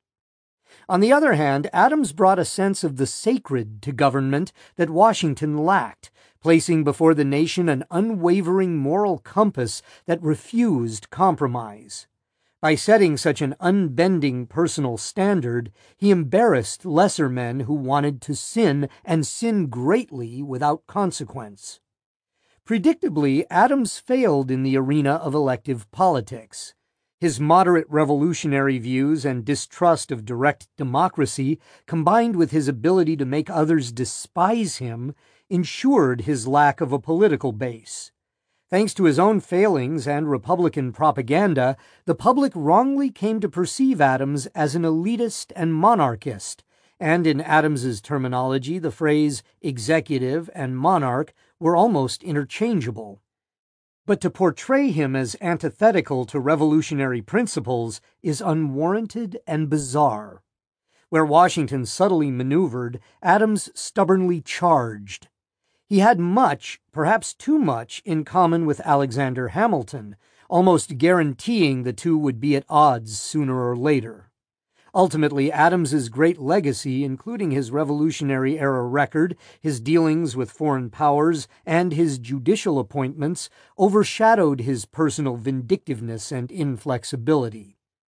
On the other hand, Adams brought a sense of the sacred to government that Washington lacked, placing before the nation an unwavering moral compass that refused compromise. By setting such an unbending personal standard, he embarrassed lesser men who wanted to sin, and sin greatly without consequence. Predictably, Adams failed in the arena of elective politics. His moderate revolutionary views and distrust of direct democracy, combined with his ability to make others despise him, ensured his lack of a political base. Thanks to his own failings and Republican propaganda, the public wrongly came to perceive Adams as an elitist and monarchist, and in Adams's terminology, the phrase executive and monarch were almost interchangeable. But to portray him as antithetical to revolutionary principles is unwarranted and bizarre. Where Washington subtly maneuvered, Adams stubbornly charged. He had much, perhaps too much, in common with Alexander Hamilton, almost guaranteeing the two would be at odds sooner or later. Ultimately, Adams's great legacy, including his Revolutionary-era record, his dealings with foreign powers, and his judicial appointments, overshadowed his personal vindictiveness and inflexibility.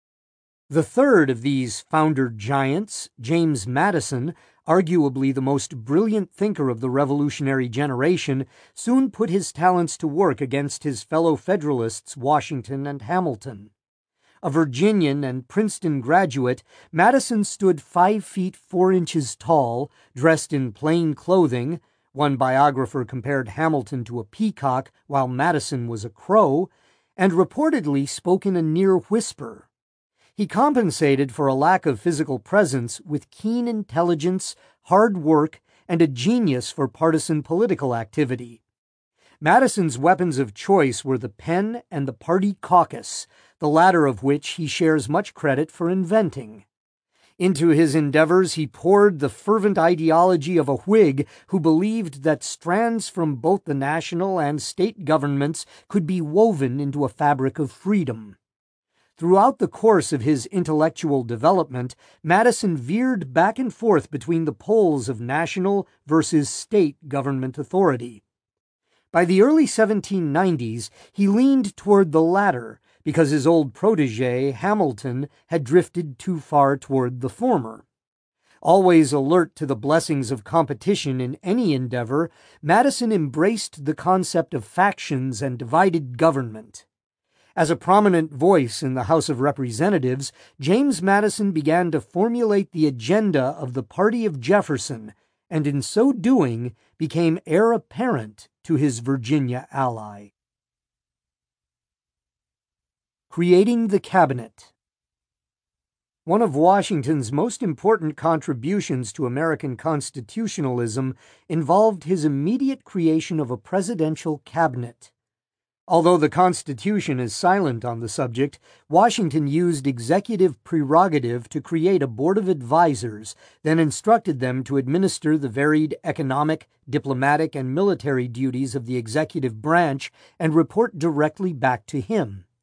The third of these founder giants, James Madison, arguably the most brilliant thinker of the Revolutionary generation, soon put his talents to work against his fellow Federalists Washington and Hamilton. A Virginian and Princeton graduate, Madison stood five feet four inches tall, dressed in plain clothing. One biographer compared Hamilton to a peacock, while Madison was a crow, and reportedly spoke in a near whisper. He compensated for a lack of physical presence with keen intelligence, hard work, and a genius for partisan political activity. Madison's weapons of choice were the pen and the party caucus, the latter of which he shares much credit for inventing. Into his endeavors he poured the fervent ideology of a Whig who believed that strands from both the national and state governments could be woven into a fabric of freedom. Throughout the course of his intellectual development, Madison veered back and forth between the poles of national versus state government authority. By the early seventeen nineties, he leaned toward the latter because his old protege, Hamilton, had drifted too far toward the former. Always alert to the blessings of competition in any endeavor, Madison embraced the concept of factions and divided government. As a prominent voice in the House of Representatives, James Madison began to formulate the agenda of the party of Jefferson, and in so doing became heir apparent to his Virginia ally. Creating the Cabinet. One of Washington's most important contributions to American constitutionalism involved his immediate creation of a presidential cabinet. Although the Constitution is silent on the subject, Washington used executive prerogative to create a board of advisers, then instructed them to administer the varied economic, diplomatic, and military duties of the executive branch and report directly back to him.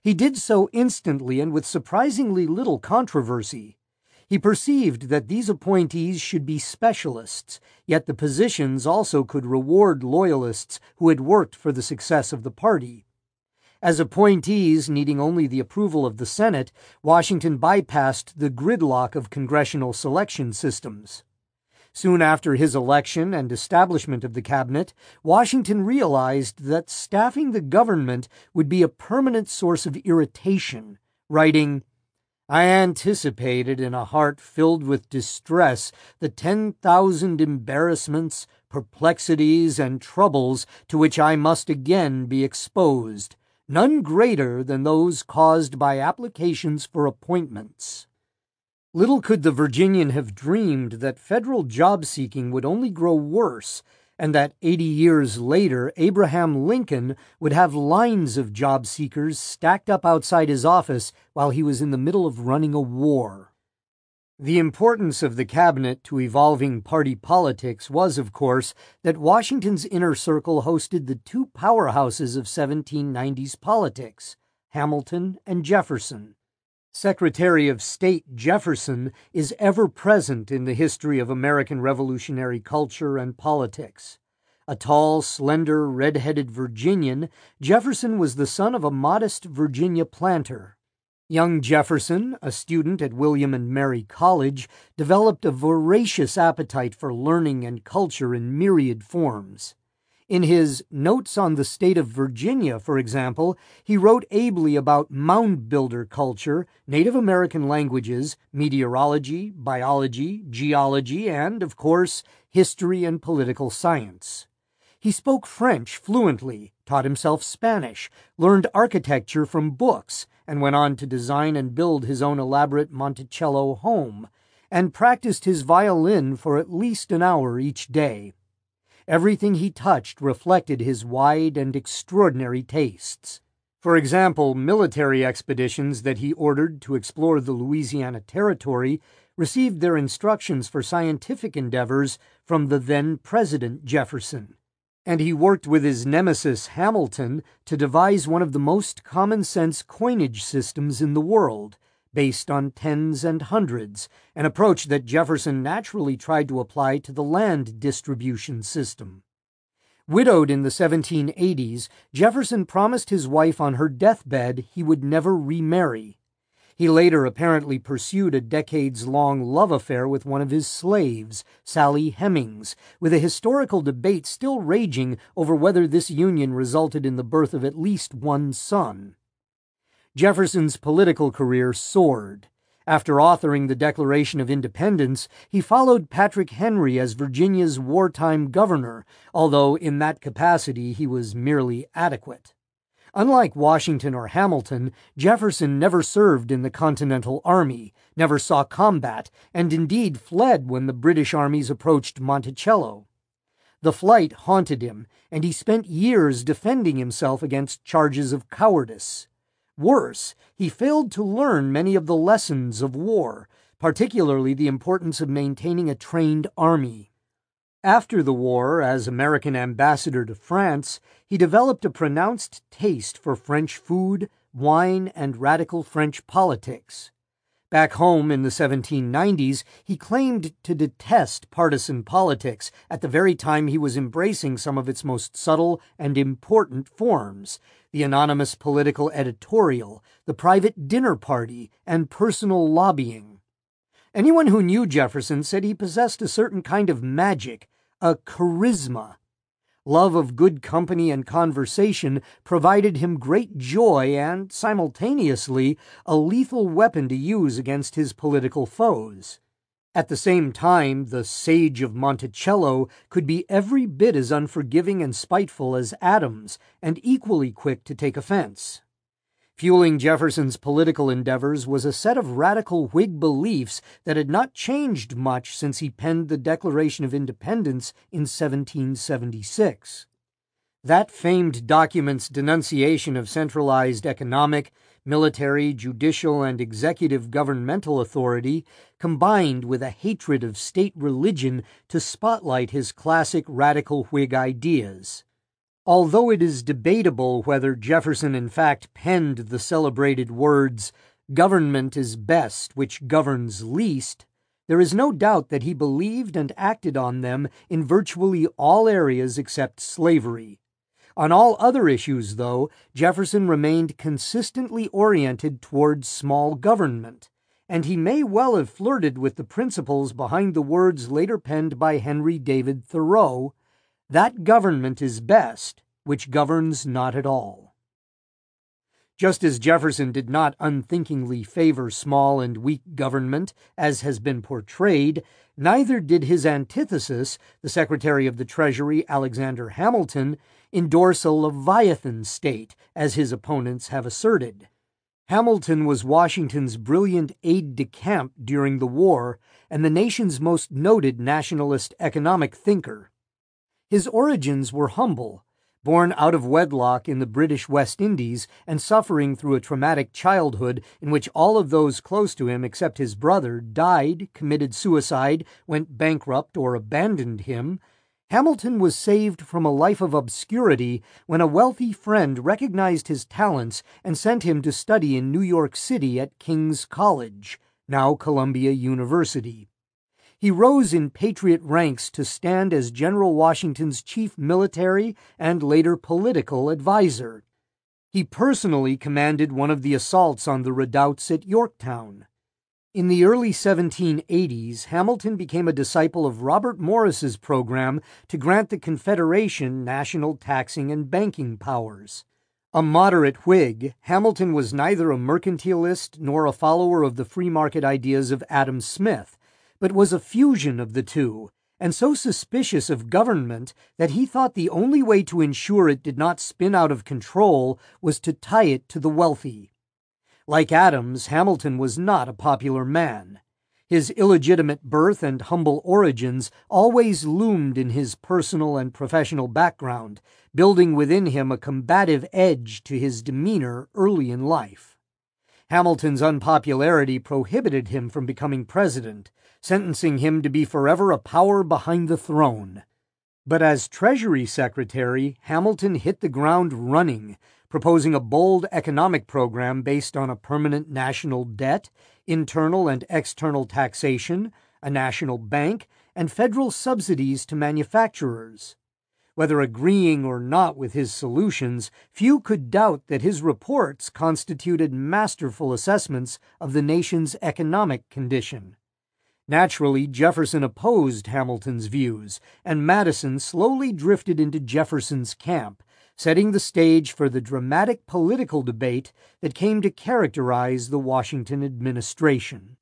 He did so instantly and with surprisingly little controversy. He perceived that these appointees should be specialists, yet the positions also could reward loyalists who had worked for the success of the party. As appointees needing only the approval of the Senate, Washington bypassed the gridlock of congressional selection systems. Soon after his election and establishment of the cabinet, Washington realized that staffing the government would be a permanent source of irritation, writing, "I anticipated in a heart filled with distress the ten thousand embarrassments, perplexities, and troubles to which I must again be exposed, none greater than those caused by applications for appointments." Little could the Virginian have dreamed that federal job-seeking would only grow worse, and that eighty years later Abraham Lincoln would have lines of job-seekers stacked up outside his office while he was in the middle of running a war. The importance of the cabinet to evolving party politics was, of course, that Washington's inner circle hosted the two powerhouses of seventeen nineties politics, Hamilton and Jefferson. Secretary of State Jefferson is ever present in the history of American revolutionary culture and politics. A tall, slender, red-headed Virginian, Jefferson was the son of a modest Virginia planter. Young Jefferson, a student at William and Mary College, developed a voracious appetite for learning and culture in myriad forms. In his Notes on the State of Virginia, for example, he wrote ably about mound builder culture, Native American languages, meteorology, biology, geology, and, of course, history and political science. He spoke French fluently, taught himself Spanish, learned architecture from books, and went on to design and build his own elaborate Monticello home, and practiced his violin for at least an hour each day. Everything he touched reflected his wide and extraordinary tastes. For example, military expeditions that he ordered to explore the Louisiana Territory received their instructions for scientific endeavors from the then President Jefferson. And he worked with his nemesis Hamilton to devise one of the most common-sense coinage systems in the world, based on tens and hundreds, an approach that Jefferson naturally tried to apply to the land distribution system. Widowed in the seventeen eighties, Jefferson promised his wife on her deathbed he would never remarry. He later apparently pursued a decades-long love affair with one of his slaves, Sally Hemings, with a historical debate still raging over whether this union resulted in the birth of at least one son. Jefferson's political career soared. After authoring the Declaration of Independence, he followed Patrick Henry as Virginia's wartime governor, although in that capacity he was merely adequate. Unlike Washington or Hamilton, Jefferson never served in the Continental Army, never saw combat, and indeed fled when the British armies approached Monticello. The flight haunted him, and he spent years defending himself against charges of cowardice. Worse, he failed to learn many of the lessons of war, particularly the importance of maintaining a trained army. After the war, as American ambassador to France, he developed a pronounced taste for French food, wine, and radical French politics. Back home in the seventeen nineties, he claimed to detest partisan politics at the very time he was embracing some of its most subtle and important forms: the anonymous political editorial, the private dinner party, and personal lobbying. Anyone who knew Jefferson said he possessed a certain kind of magic, a charisma. Love of good company and conversation provided him great joy and, simultaneously, a lethal weapon to use against his political foes. At the same time, the Sage of Monticello could be every bit as unforgiving and spiteful as Adams, and equally quick to take offense. Fueling Jefferson's political endeavors was a set of radical Whig beliefs that had not changed much since he penned the Declaration of Independence in seventeen seventy-six. That famed document's denunciation of centralized economic, military, judicial, and executive governmental authority combined with a hatred of state religion to spotlight his classic radical Whig ideas. Although it is debatable whether Jefferson in fact penned the celebrated words, "Government is best which governs least," there is no doubt that he believed and acted on them in virtually all areas except slavery. On all other issues, though, Jefferson remained consistently oriented towards small government, and he may well have flirted with the principles behind the words later penned by Henry David Thoreau, "That government is best which governs not at all." Just as Jefferson did not unthinkingly favor small and weak government, as has been portrayed, neither did his antithesis, the Secretary of the Treasury Alexander Hamilton, endorse a Leviathan state, as his opponents have asserted. Hamilton was Washington's brilliant aide-de-camp during the war and the nation's most noted nationalist economic thinker. His origins were humble. Born out of wedlock in the British West Indies and suffering through a traumatic childhood in which all of those close to him except his brother died, committed suicide, went bankrupt, or abandoned him, Hamilton was saved from a life of obscurity when a wealthy friend recognized his talents and sent him to study in New York City at King's College, now Columbia University. He rose in Patriot ranks to stand as General Washington's chief military and later political advisor. He personally commanded one of the assaults on the redoubts at Yorktown. In the early seventeen eighties, Hamilton became a disciple of Robert Morris's program to grant the Confederation national taxing and banking powers. A moderate Whig, Hamilton was neither a mercantilist nor a follower of the free market ideas of Adam Smith, but was a fusion of the two, and so suspicious of government that he thought the only way to ensure it did not spin out of control was to tie it to the wealthy. Like Adams, Hamilton was not a popular man. His illegitimate birth and humble origins always loomed in his personal and professional background, building within him a combative edge to his demeanor early in life. Hamilton's unpopularity prohibited him from becoming president, sentencing him to be forever a power behind the throne. But as Treasury Secretary, Hamilton hit the ground running, proposing a bold economic program based on a permanent national debt, internal and external taxation, a national bank, and federal subsidies to manufacturers. Whether agreeing or not with his solutions, few could doubt that his reports constituted masterful assessments of the nation's economic condition. Naturally, Jefferson opposed Hamilton's views, and Madison slowly drifted into Jefferson's camp, setting the stage for the dramatic political debate that came to characterize the Washington administration.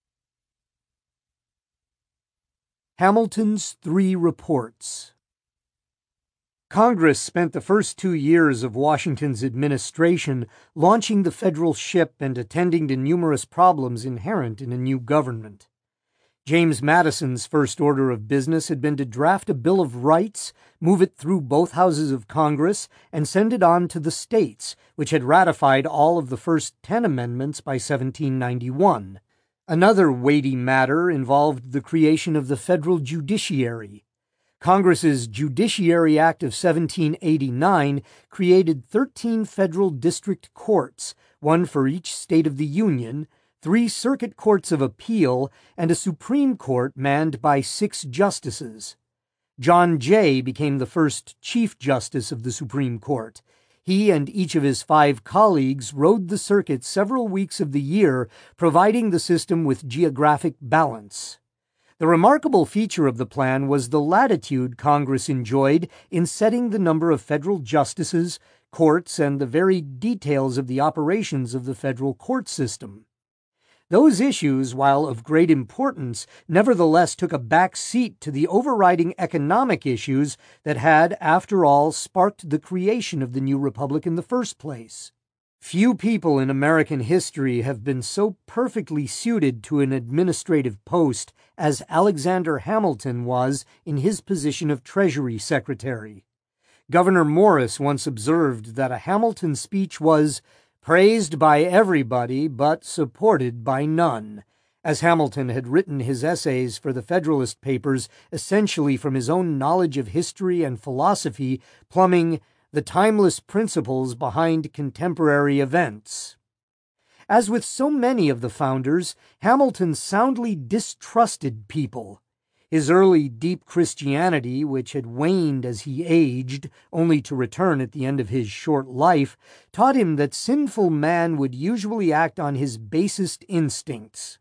Hamilton's Three Reports. Congress spent the first two years of Washington's administration launching the federal ship and attending to numerous problems inherent in a new government. James Madison's first order of business had been to draft a Bill of Rights, move it through both houses of Congress, and send it on to the states, which had ratified all of the first ten amendments by seventeen ninety-one. Another weighty matter involved the creation of the federal judiciary. Congress's Judiciary Act of seventeen eighty-nine created thirteen federal district courts, one for each state of the Union, three circuit courts of appeal, and a Supreme Court manned by six justices. John Jay became the first Chief Justice of the Supreme Court. He and each of his five colleagues rode the circuit several weeks of the year, providing the system with geographic balance. The remarkable feature of the plan was the latitude Congress enjoyed in setting the number of federal justices, courts, and the varied details of the operations of the federal court system. Those issues, while of great importance, nevertheless took a back seat to the overriding economic issues that had, after all, sparked the creation of the new republic in the first place. Few people in American history have been so perfectly suited to an administrative post as Alexander Hamilton was in his position of Treasury Secretary. Governor Morris once observed that a Hamilton speech was praised by everybody but supported by none, as Hamilton had written his essays for the Federalist Papers essentially from his own knowledge of history and philosophy, plumbing the timeless principles behind contemporary events. As with so many of the founders, Hamilton soundly distrusted people. His early deep Christianity, which had waned as he aged, only to return at the end of his short life, taught him that sinful man would usually act on his basest instincts.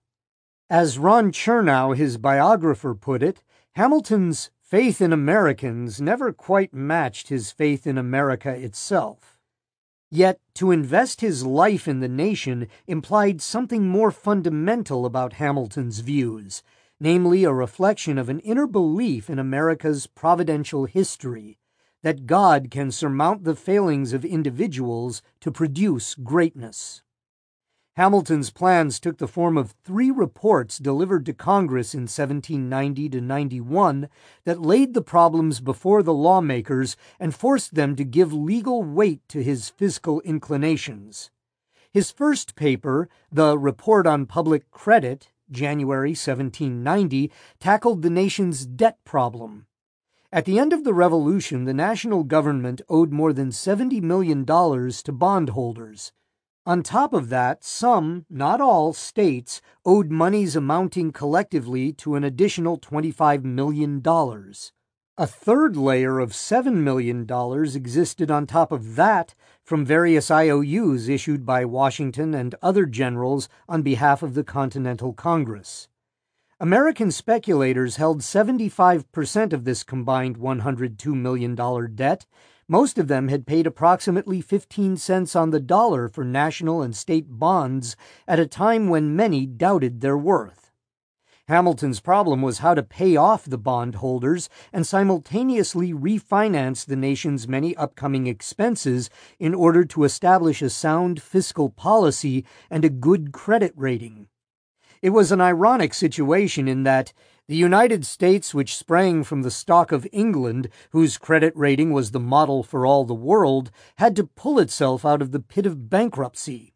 As Ron Chernow, his biographer, put it, Hamilton's faith in Americans never quite matched his faith in America itself. Yet, to invest his life in the nation implied something more fundamental about Hamilton's views, namely a reflection of an inner belief in America's providential history, that God can surmount the failings of individuals to produce greatness. Hamilton's plans took the form of three reports delivered to Congress in seventeen ninety to ninety-one that laid the problems before the lawmakers and forced them to give legal weight to his fiscal inclinations. His first paper, the Report on Public Credit, January seventeen ninety, tackled the nation's debt problem. At the end of the Revolution, the national government owed more than seventy million dollars to bondholders. On top of that, some, not all, states owed monies amounting collectively to an additional twenty-five million dollars. A third layer of seven million dollars existed on top of that from various I O Us issued by Washington and other generals on behalf of the Continental Congress. American speculators held seventy-five percent of this combined one hundred two million dollars debt. Most of them had paid approximately fifteen cents on the dollar for national and state bonds at a time when many doubted their worth. Hamilton's problem was how to pay off the bondholders and simultaneously refinance the nation's many upcoming expenses in order to establish a sound fiscal policy and a good credit rating. It was an ironic situation in that the United States, which sprang from the stock of England, whose credit rating was the model for all the world, had to pull itself out of the pit of bankruptcy.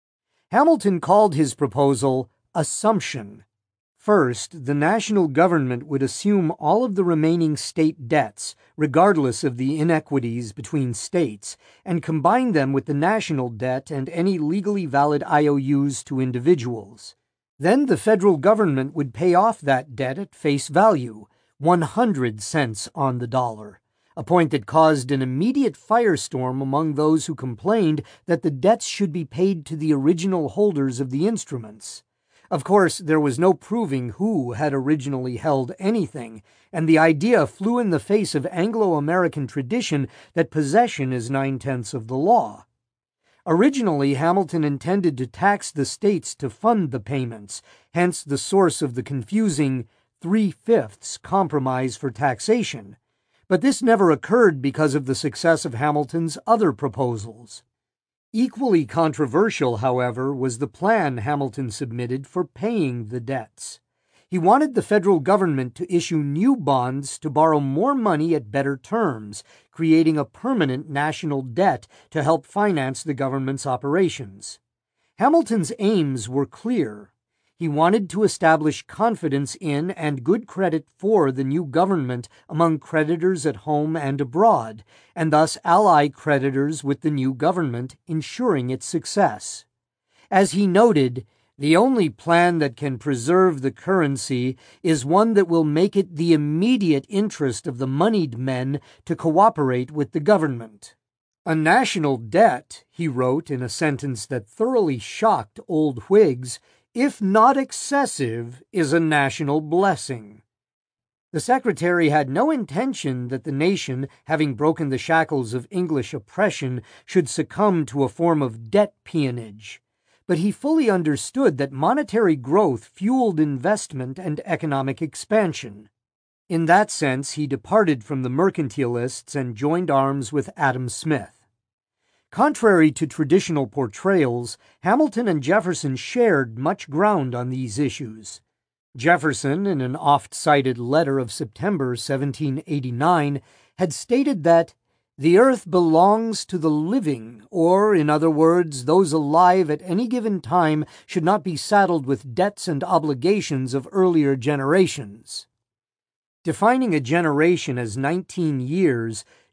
Hamilton called his proposal assumption. First, the national government would assume all of the remaining state debts, regardless of the inequities between states, and combine them with the national debt and any legally valid I O Us to individuals. Then the federal government would pay off that debt at face value, one hundred cents on the dollar, a point that caused an immediate firestorm among those who complained that the debts should be paid to the original holders of the instruments. Of course, there was no proving who had originally held anything, and the idea flew in the face of Anglo-American tradition that possession is nine-tenths of the law. Originally, Hamilton intended to tax the states to fund the payments, hence the source of the confusing three-fifths compromise for taxation. But this never occurred because of the success of Hamilton's other proposals. Equally controversial, however, was the plan Hamilton submitted for paying the debts. He wanted the federal government to issue new bonds to borrow more money at better terms, creating a permanent national debt to help finance the government's operations. Hamilton's aims were clear. He wanted to establish confidence in and good credit for the new government among creditors at home and abroad, and thus ally creditors with the new government, ensuring its success. As he noted, the only plan that can preserve the currency is one that will make it the immediate interest of the moneyed men to cooperate with the government. A national debt, he wrote in a sentence that thoroughly shocked old Whigs, if not excessive, is a national blessing. The Secretary had no intention that the nation, having broken the shackles of English oppression, should succumb to a form of debt peonage. But he fully understood that monetary growth fueled investment and economic expansion. In that sense, he departed from the mercantilists and joined arms with Adam Smith. Contrary to traditional portrayals, Hamilton and Jefferson shared much ground on these issues. Jefferson, in an oft-cited letter of September seventeen eighty-nine, had stated that the earth belongs to the living, or, in other words, those alive at any given time should not be saddled with debts and obligations of earlier generations. Defining a generation as nineteen years,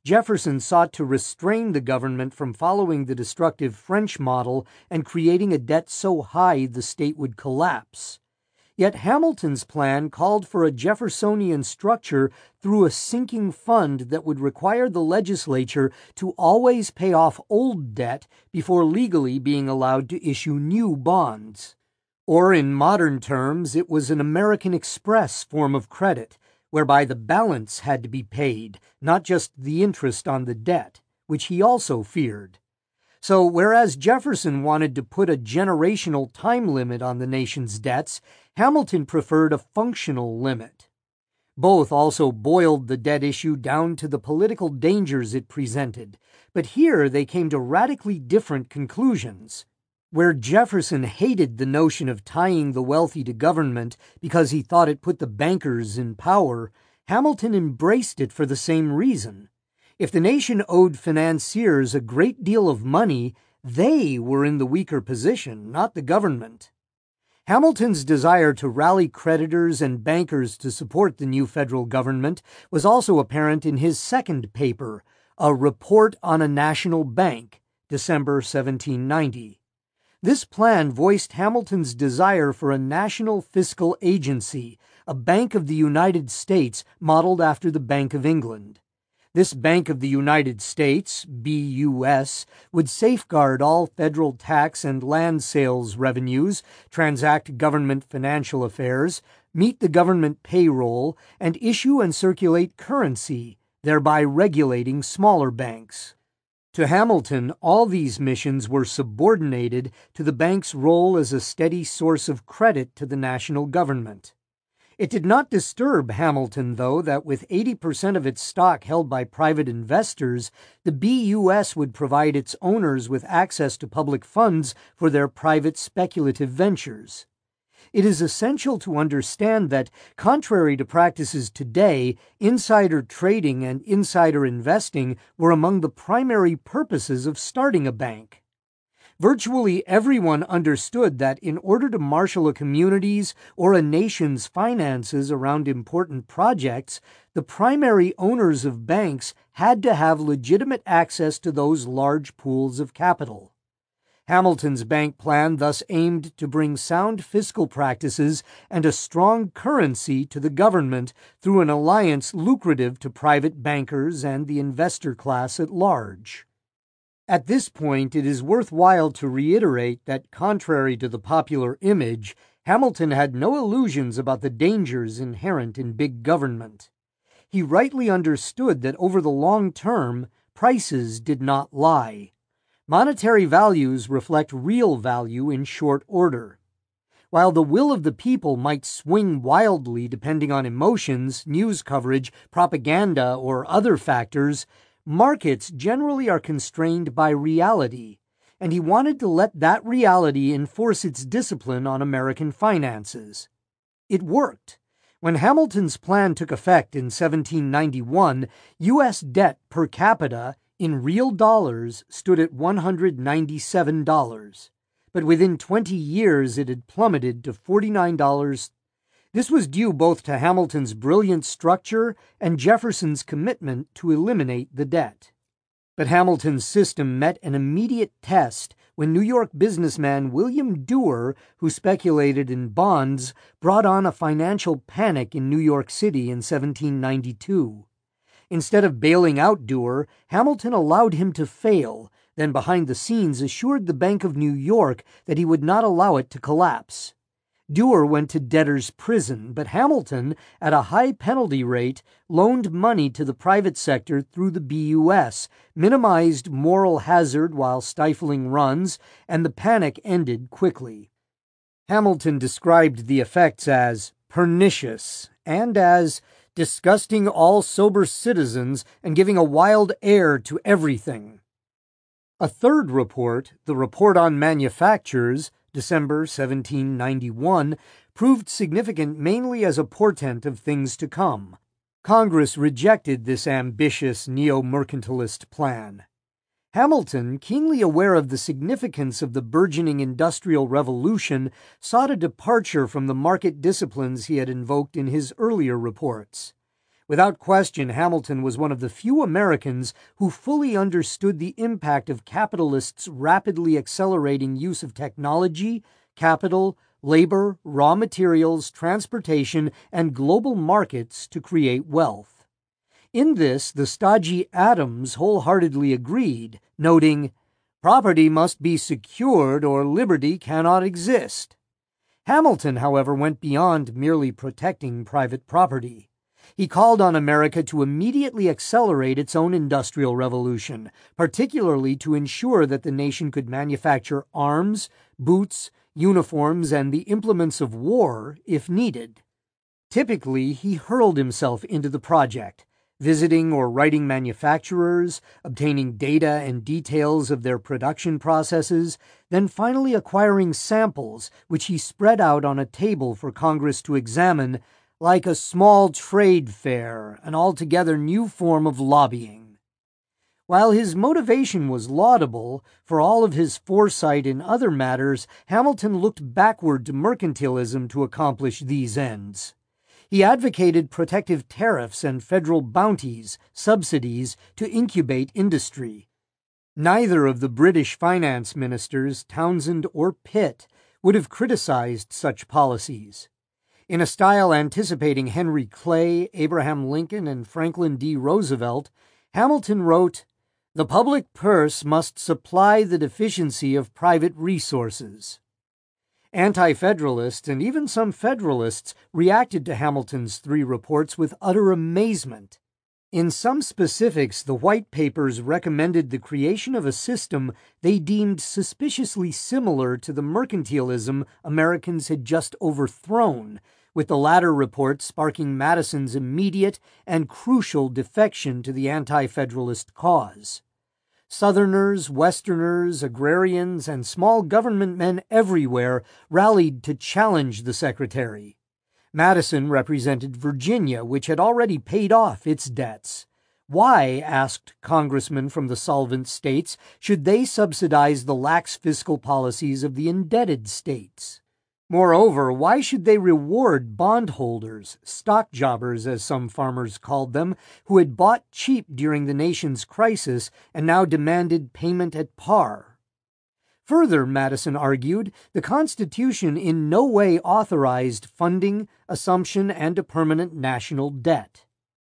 Jefferson sought to restrain the government from following the destructive French model and creating a debt so high the state would collapse. Yet Hamilton's plan called for a Jeffersonian structure through a sinking fund that would require the legislature to always pay off old debt before legally being allowed to issue new bonds. Or in modern terms, it was an American Express form of credit, whereby the balance had to be paid, not just the interest on the debt, which he also feared. So whereas Jefferson wanted to put a generational time limit on the nation's debts, Hamilton preferred a functional limit. Both also boiled the debt issue down to the political dangers it presented, but here they came to radically different conclusions. Where Jefferson hated the notion of tying the wealthy to government because he thought it put the bankers in power, Hamilton embraced it for the same reason. If the nation owed financiers a great deal of money, they were in the weaker position, not the government. Hamilton's desire to rally creditors and bankers to support the new federal government was also apparent in his second paper, A Report on a National Bank, December seventeen ninety. This plan voiced Hamilton's desire for a national fiscal agency, a Bank of the United States modeled after the Bank of England. This Bank of the United States, B U S, would safeguard all federal tax and land sales revenues, transact government financial affairs, meet the government payroll, and issue and circulate currency, thereby regulating smaller banks. To Hamilton, all these missions were subordinated to the bank's role as a steady source of credit to the national government. It did not disturb Hamilton, though, that with eighty percent of its stock held by private investors, the B U S would provide its owners with access to public funds for their private speculative ventures. It is essential to understand that, contrary to practices today, insider trading and insider investing were among the primary purposes of starting a bank. Virtually everyone understood that in order to marshal a community's or a nation's finances around important projects, the primary owners of banks had to have legitimate access to those large pools of capital. Hamilton's bank plan thus aimed to bring sound fiscal practices and a strong currency to the government through an alliance lucrative to private bankers and the investor class at large. At this point, it is worthwhile to reiterate that, contrary to the popular image, Hamilton had no illusions about the dangers inherent in big government. He rightly understood that over the long term, prices did not lie. Monetary values reflect real value in short order. While the will of the people might swing wildly depending on emotions, news coverage, propaganda, or other factors, markets generally are constrained by reality, and he wanted to let that reality enforce its discipline on American finances. It worked. When Hamilton's plan took effect in seventeen ninety-one, U S debt per capita in real dollars stood at one hundred ninety-seven dollars, but within twenty years it had plummeted to forty-nine dollars. This was due both to Hamilton's brilliant structure and Jefferson's commitment to eliminate the debt. But Hamilton's system met an immediate test when New York businessman William Duer, who speculated in bonds, brought on a financial panic in New York City in seventeen ninety-two. Instead of bailing out Duer, Hamilton allowed him to fail, then behind the scenes assured the Bank of New York that he would not allow it to collapse. Duer went to debtor's prison, but Hamilton, at a high penalty rate, loaned money to the private sector through the B U S, minimized moral hazard while stifling runs, and the panic ended quickly. Hamilton described the effects as pernicious and as disgusting all sober citizens and giving a wild air to everything. A third report, the Report on Manufactures, December seventeen ninety-one, proved significant mainly as a portent of things to come. Congress rejected this ambitious neo-mercantilist plan. Hamilton, keenly aware of the significance of the burgeoning Industrial Revolution, sought a departure from the market disciplines he had invoked in his earlier reports. Without question, Hamilton was one of the few Americans who fully understood the impact of capitalists' rapidly accelerating use of technology, capital, labor, raw materials, transportation, and global markets to create wealth. In this, the stodgy Adams wholeheartedly agreed, noting, "Property must be secured or liberty cannot exist." Hamilton, however, went beyond merely protecting private property. He called on America to immediately accelerate its own industrial revolution, particularly to ensure that the nation could manufacture arms, boots, uniforms, and the implements of war if needed. Typically, he hurled himself into the project, visiting or writing manufacturers, obtaining data and details of their production processes, then finally acquiring samples which he spread out on a table for Congress to examine, like a small trade fair, an altogether new form of lobbying. While his motivation was laudable, for all of his foresight in other matters, Hamilton looked backward to mercantilism to accomplish these ends. He advocated protective tariffs and federal bounties, subsidies, to incubate industry. Neither of the British finance ministers, Townsend or Pitt, would have criticized such policies. In a style anticipating Henry Clay, Abraham Lincoln, and Franklin D. Roosevelt, Hamilton wrote, "The public purse must supply the deficiency of private resources." Anti-Federalists and even some Federalists reacted to Hamilton's three reports with utter amazement. In some specifics, the White Papers recommended the creation of a system they deemed suspiciously similar to the mercantilism Americans had just overthrown, with the latter report sparking Madison's immediate and crucial defection to the anti-Federalist cause. Southerners, Westerners, agrarians, and small government men everywhere rallied to challenge the Secretary. Madison represented Virginia, which had already paid off its debts. Why, asked congressmen from the solvent states, should they subsidize the lax fiscal policies of the indebted states? Moreover, why should they reward bondholders, stock jobbers as some farmers called them, who had bought cheap during the nation's crisis and now demanded payment at par? Further, Madison argued, the Constitution in no way authorized funding, assumption, and a permanent national debt.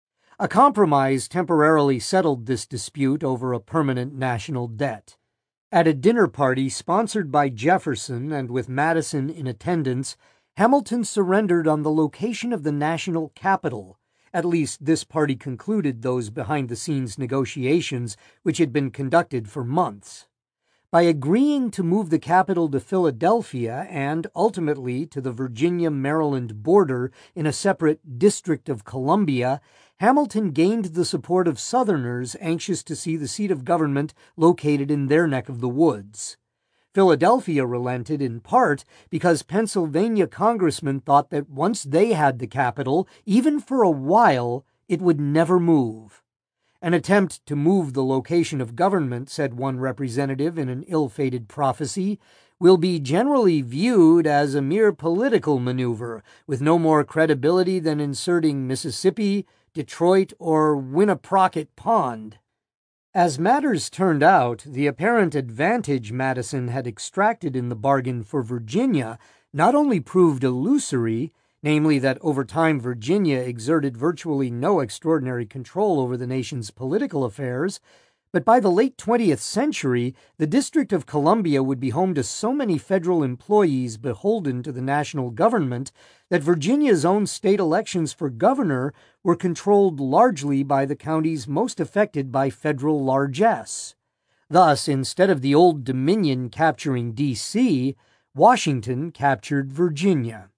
A compromise temporarily settled this dispute over a permanent national debt. At a dinner party sponsored by Jefferson and with Madison in attendance, Hamilton surrendered on the location of the national capital. At least this party concluded those behind-the-scenes negotiations which had been conducted for months. By agreeing to move the capital to Philadelphia and, ultimately, to the Virginia-Maryland border in a separate District of Columbia, Hamilton gained the support of Southerners anxious to see the seat of government located in their neck of the woods. Philadelphia relented in part because Pennsylvania congressmen thought that once they had the capital, even for a while, it would never move. An attempt to move the location of government, said one representative in an ill-fated prophecy, will be generally viewed as a mere political maneuver, with no more credibility than inserting Mississippi, Detroit, or Winnipocket Pond. As matters turned out, the apparent advantage Madison had extracted in the bargain for Virginia not only proved illusory, namely that over time Virginia exerted virtually no extraordinary control over the nation's political affairs, but by the late twentieth century, the District of Columbia would be home to so many federal employees beholden to the national government that Virginia's own state elections for governor were controlled largely by the counties most affected by federal largesse. Thus, instead of the Old Dominion capturing D C, Washington captured Virginia.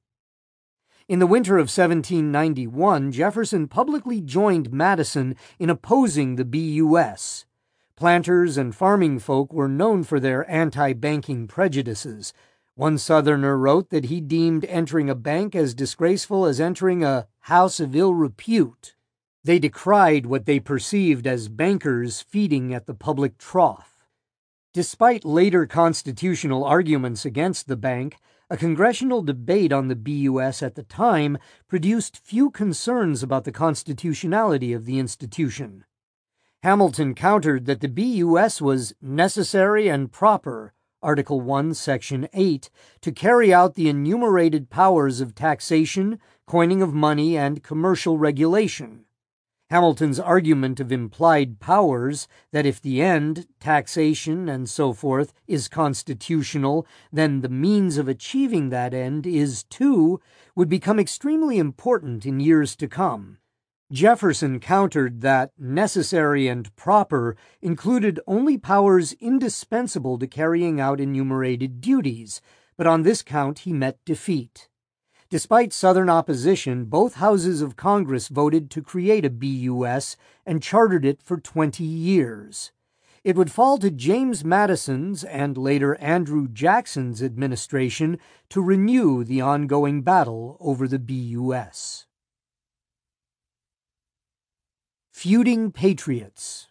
In the winter of seventeen ninety-one, Jefferson publicly joined Madison in opposing the B U S. Planters and farming folk were known for their anti-banking prejudices. One Southerner wrote that he deemed entering a bank as disgraceful as entering a house of ill repute. They decried what they perceived as bankers feeding at the public trough. Despite later constitutional arguments against the bank, A congressional debate on the B U S at the time produced few concerns about the constitutionality of the institution. Hamilton countered that the B U S was necessary and proper, Article one, Section eight, to carry out the enumerated powers of taxation, coining of money, and commercial regulation. Hamilton's argument of implied powers, that if the end, taxation and so forth, is constitutional, then the means of achieving that end is too, would become extremely important in years to come. Jefferson countered that necessary and proper included only powers indispensable to carrying out enumerated duties, but on this count he met defeat. Despite Southern opposition, both houses of Congress voted to create a B U S and chartered it for twenty years. It would fall to James Madison's and later Andrew Jackson's administration to renew the ongoing battle over the B U S. Feuding Patriots.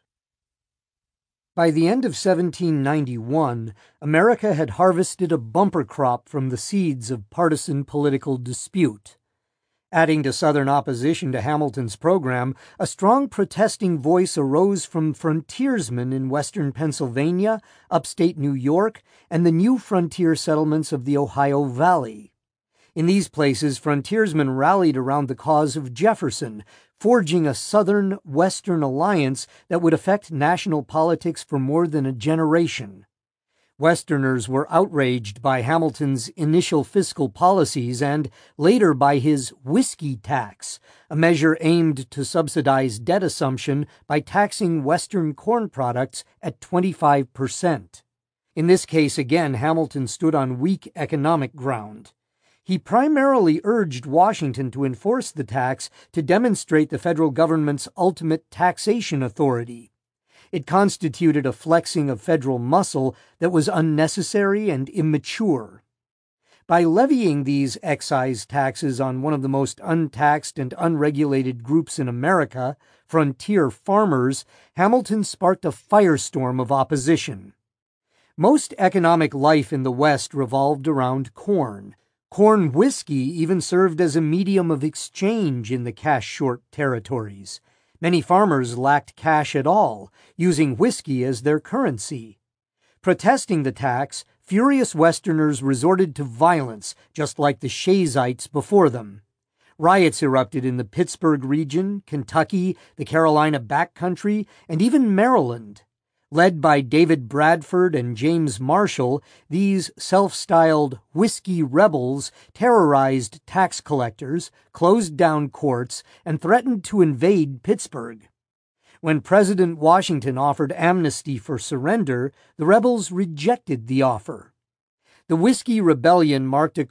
By the end of seventeen ninety-one, America had harvested a bumper crop from the seeds of partisan political dispute. Adding to Southern opposition to Hamilton's program, a strong protesting voice arose from frontiersmen in western Pennsylvania, upstate New York, and the new frontier settlements of the Ohio Valley. In these places, frontiersmen rallied around the cause of Jefferson, forging a Southern-Western alliance that would affect national politics for more than a generation. Westerners were outraged by Hamilton's initial fiscal policies and later by his whiskey tax, a measure aimed to subsidize debt assumption by taxing Western corn products at twenty-five percent. In this case, again, Hamilton stood on weak economic ground. He primarily urged Washington to enforce the tax to demonstrate the federal government's ultimate taxation authority. It constituted a flexing of federal muscle that was unnecessary and immature. By levying these excise taxes on one of the most untaxed and unregulated groups in America, frontier farmers, Hamilton sparked a firestorm of opposition. Most economic life in the West revolved around corn. Corn whiskey even served as a medium of exchange in the cash-short territories. Many farmers lacked cash at all, using whiskey as their currency. Protesting the tax, furious Westerners resorted to violence, just like the Shays'ites before them. Riots erupted in the Pittsburgh region, Kentucky, the Carolina backcountry, and even Maryland. Led by David Bradford and James Marshall, these self-styled whiskey rebels terrorized tax collectors, closed down courts, and threatened to invade Pittsburgh. When President Washington offered amnesty for surrender, the rebels rejected the offer. The Whiskey Rebellion marked a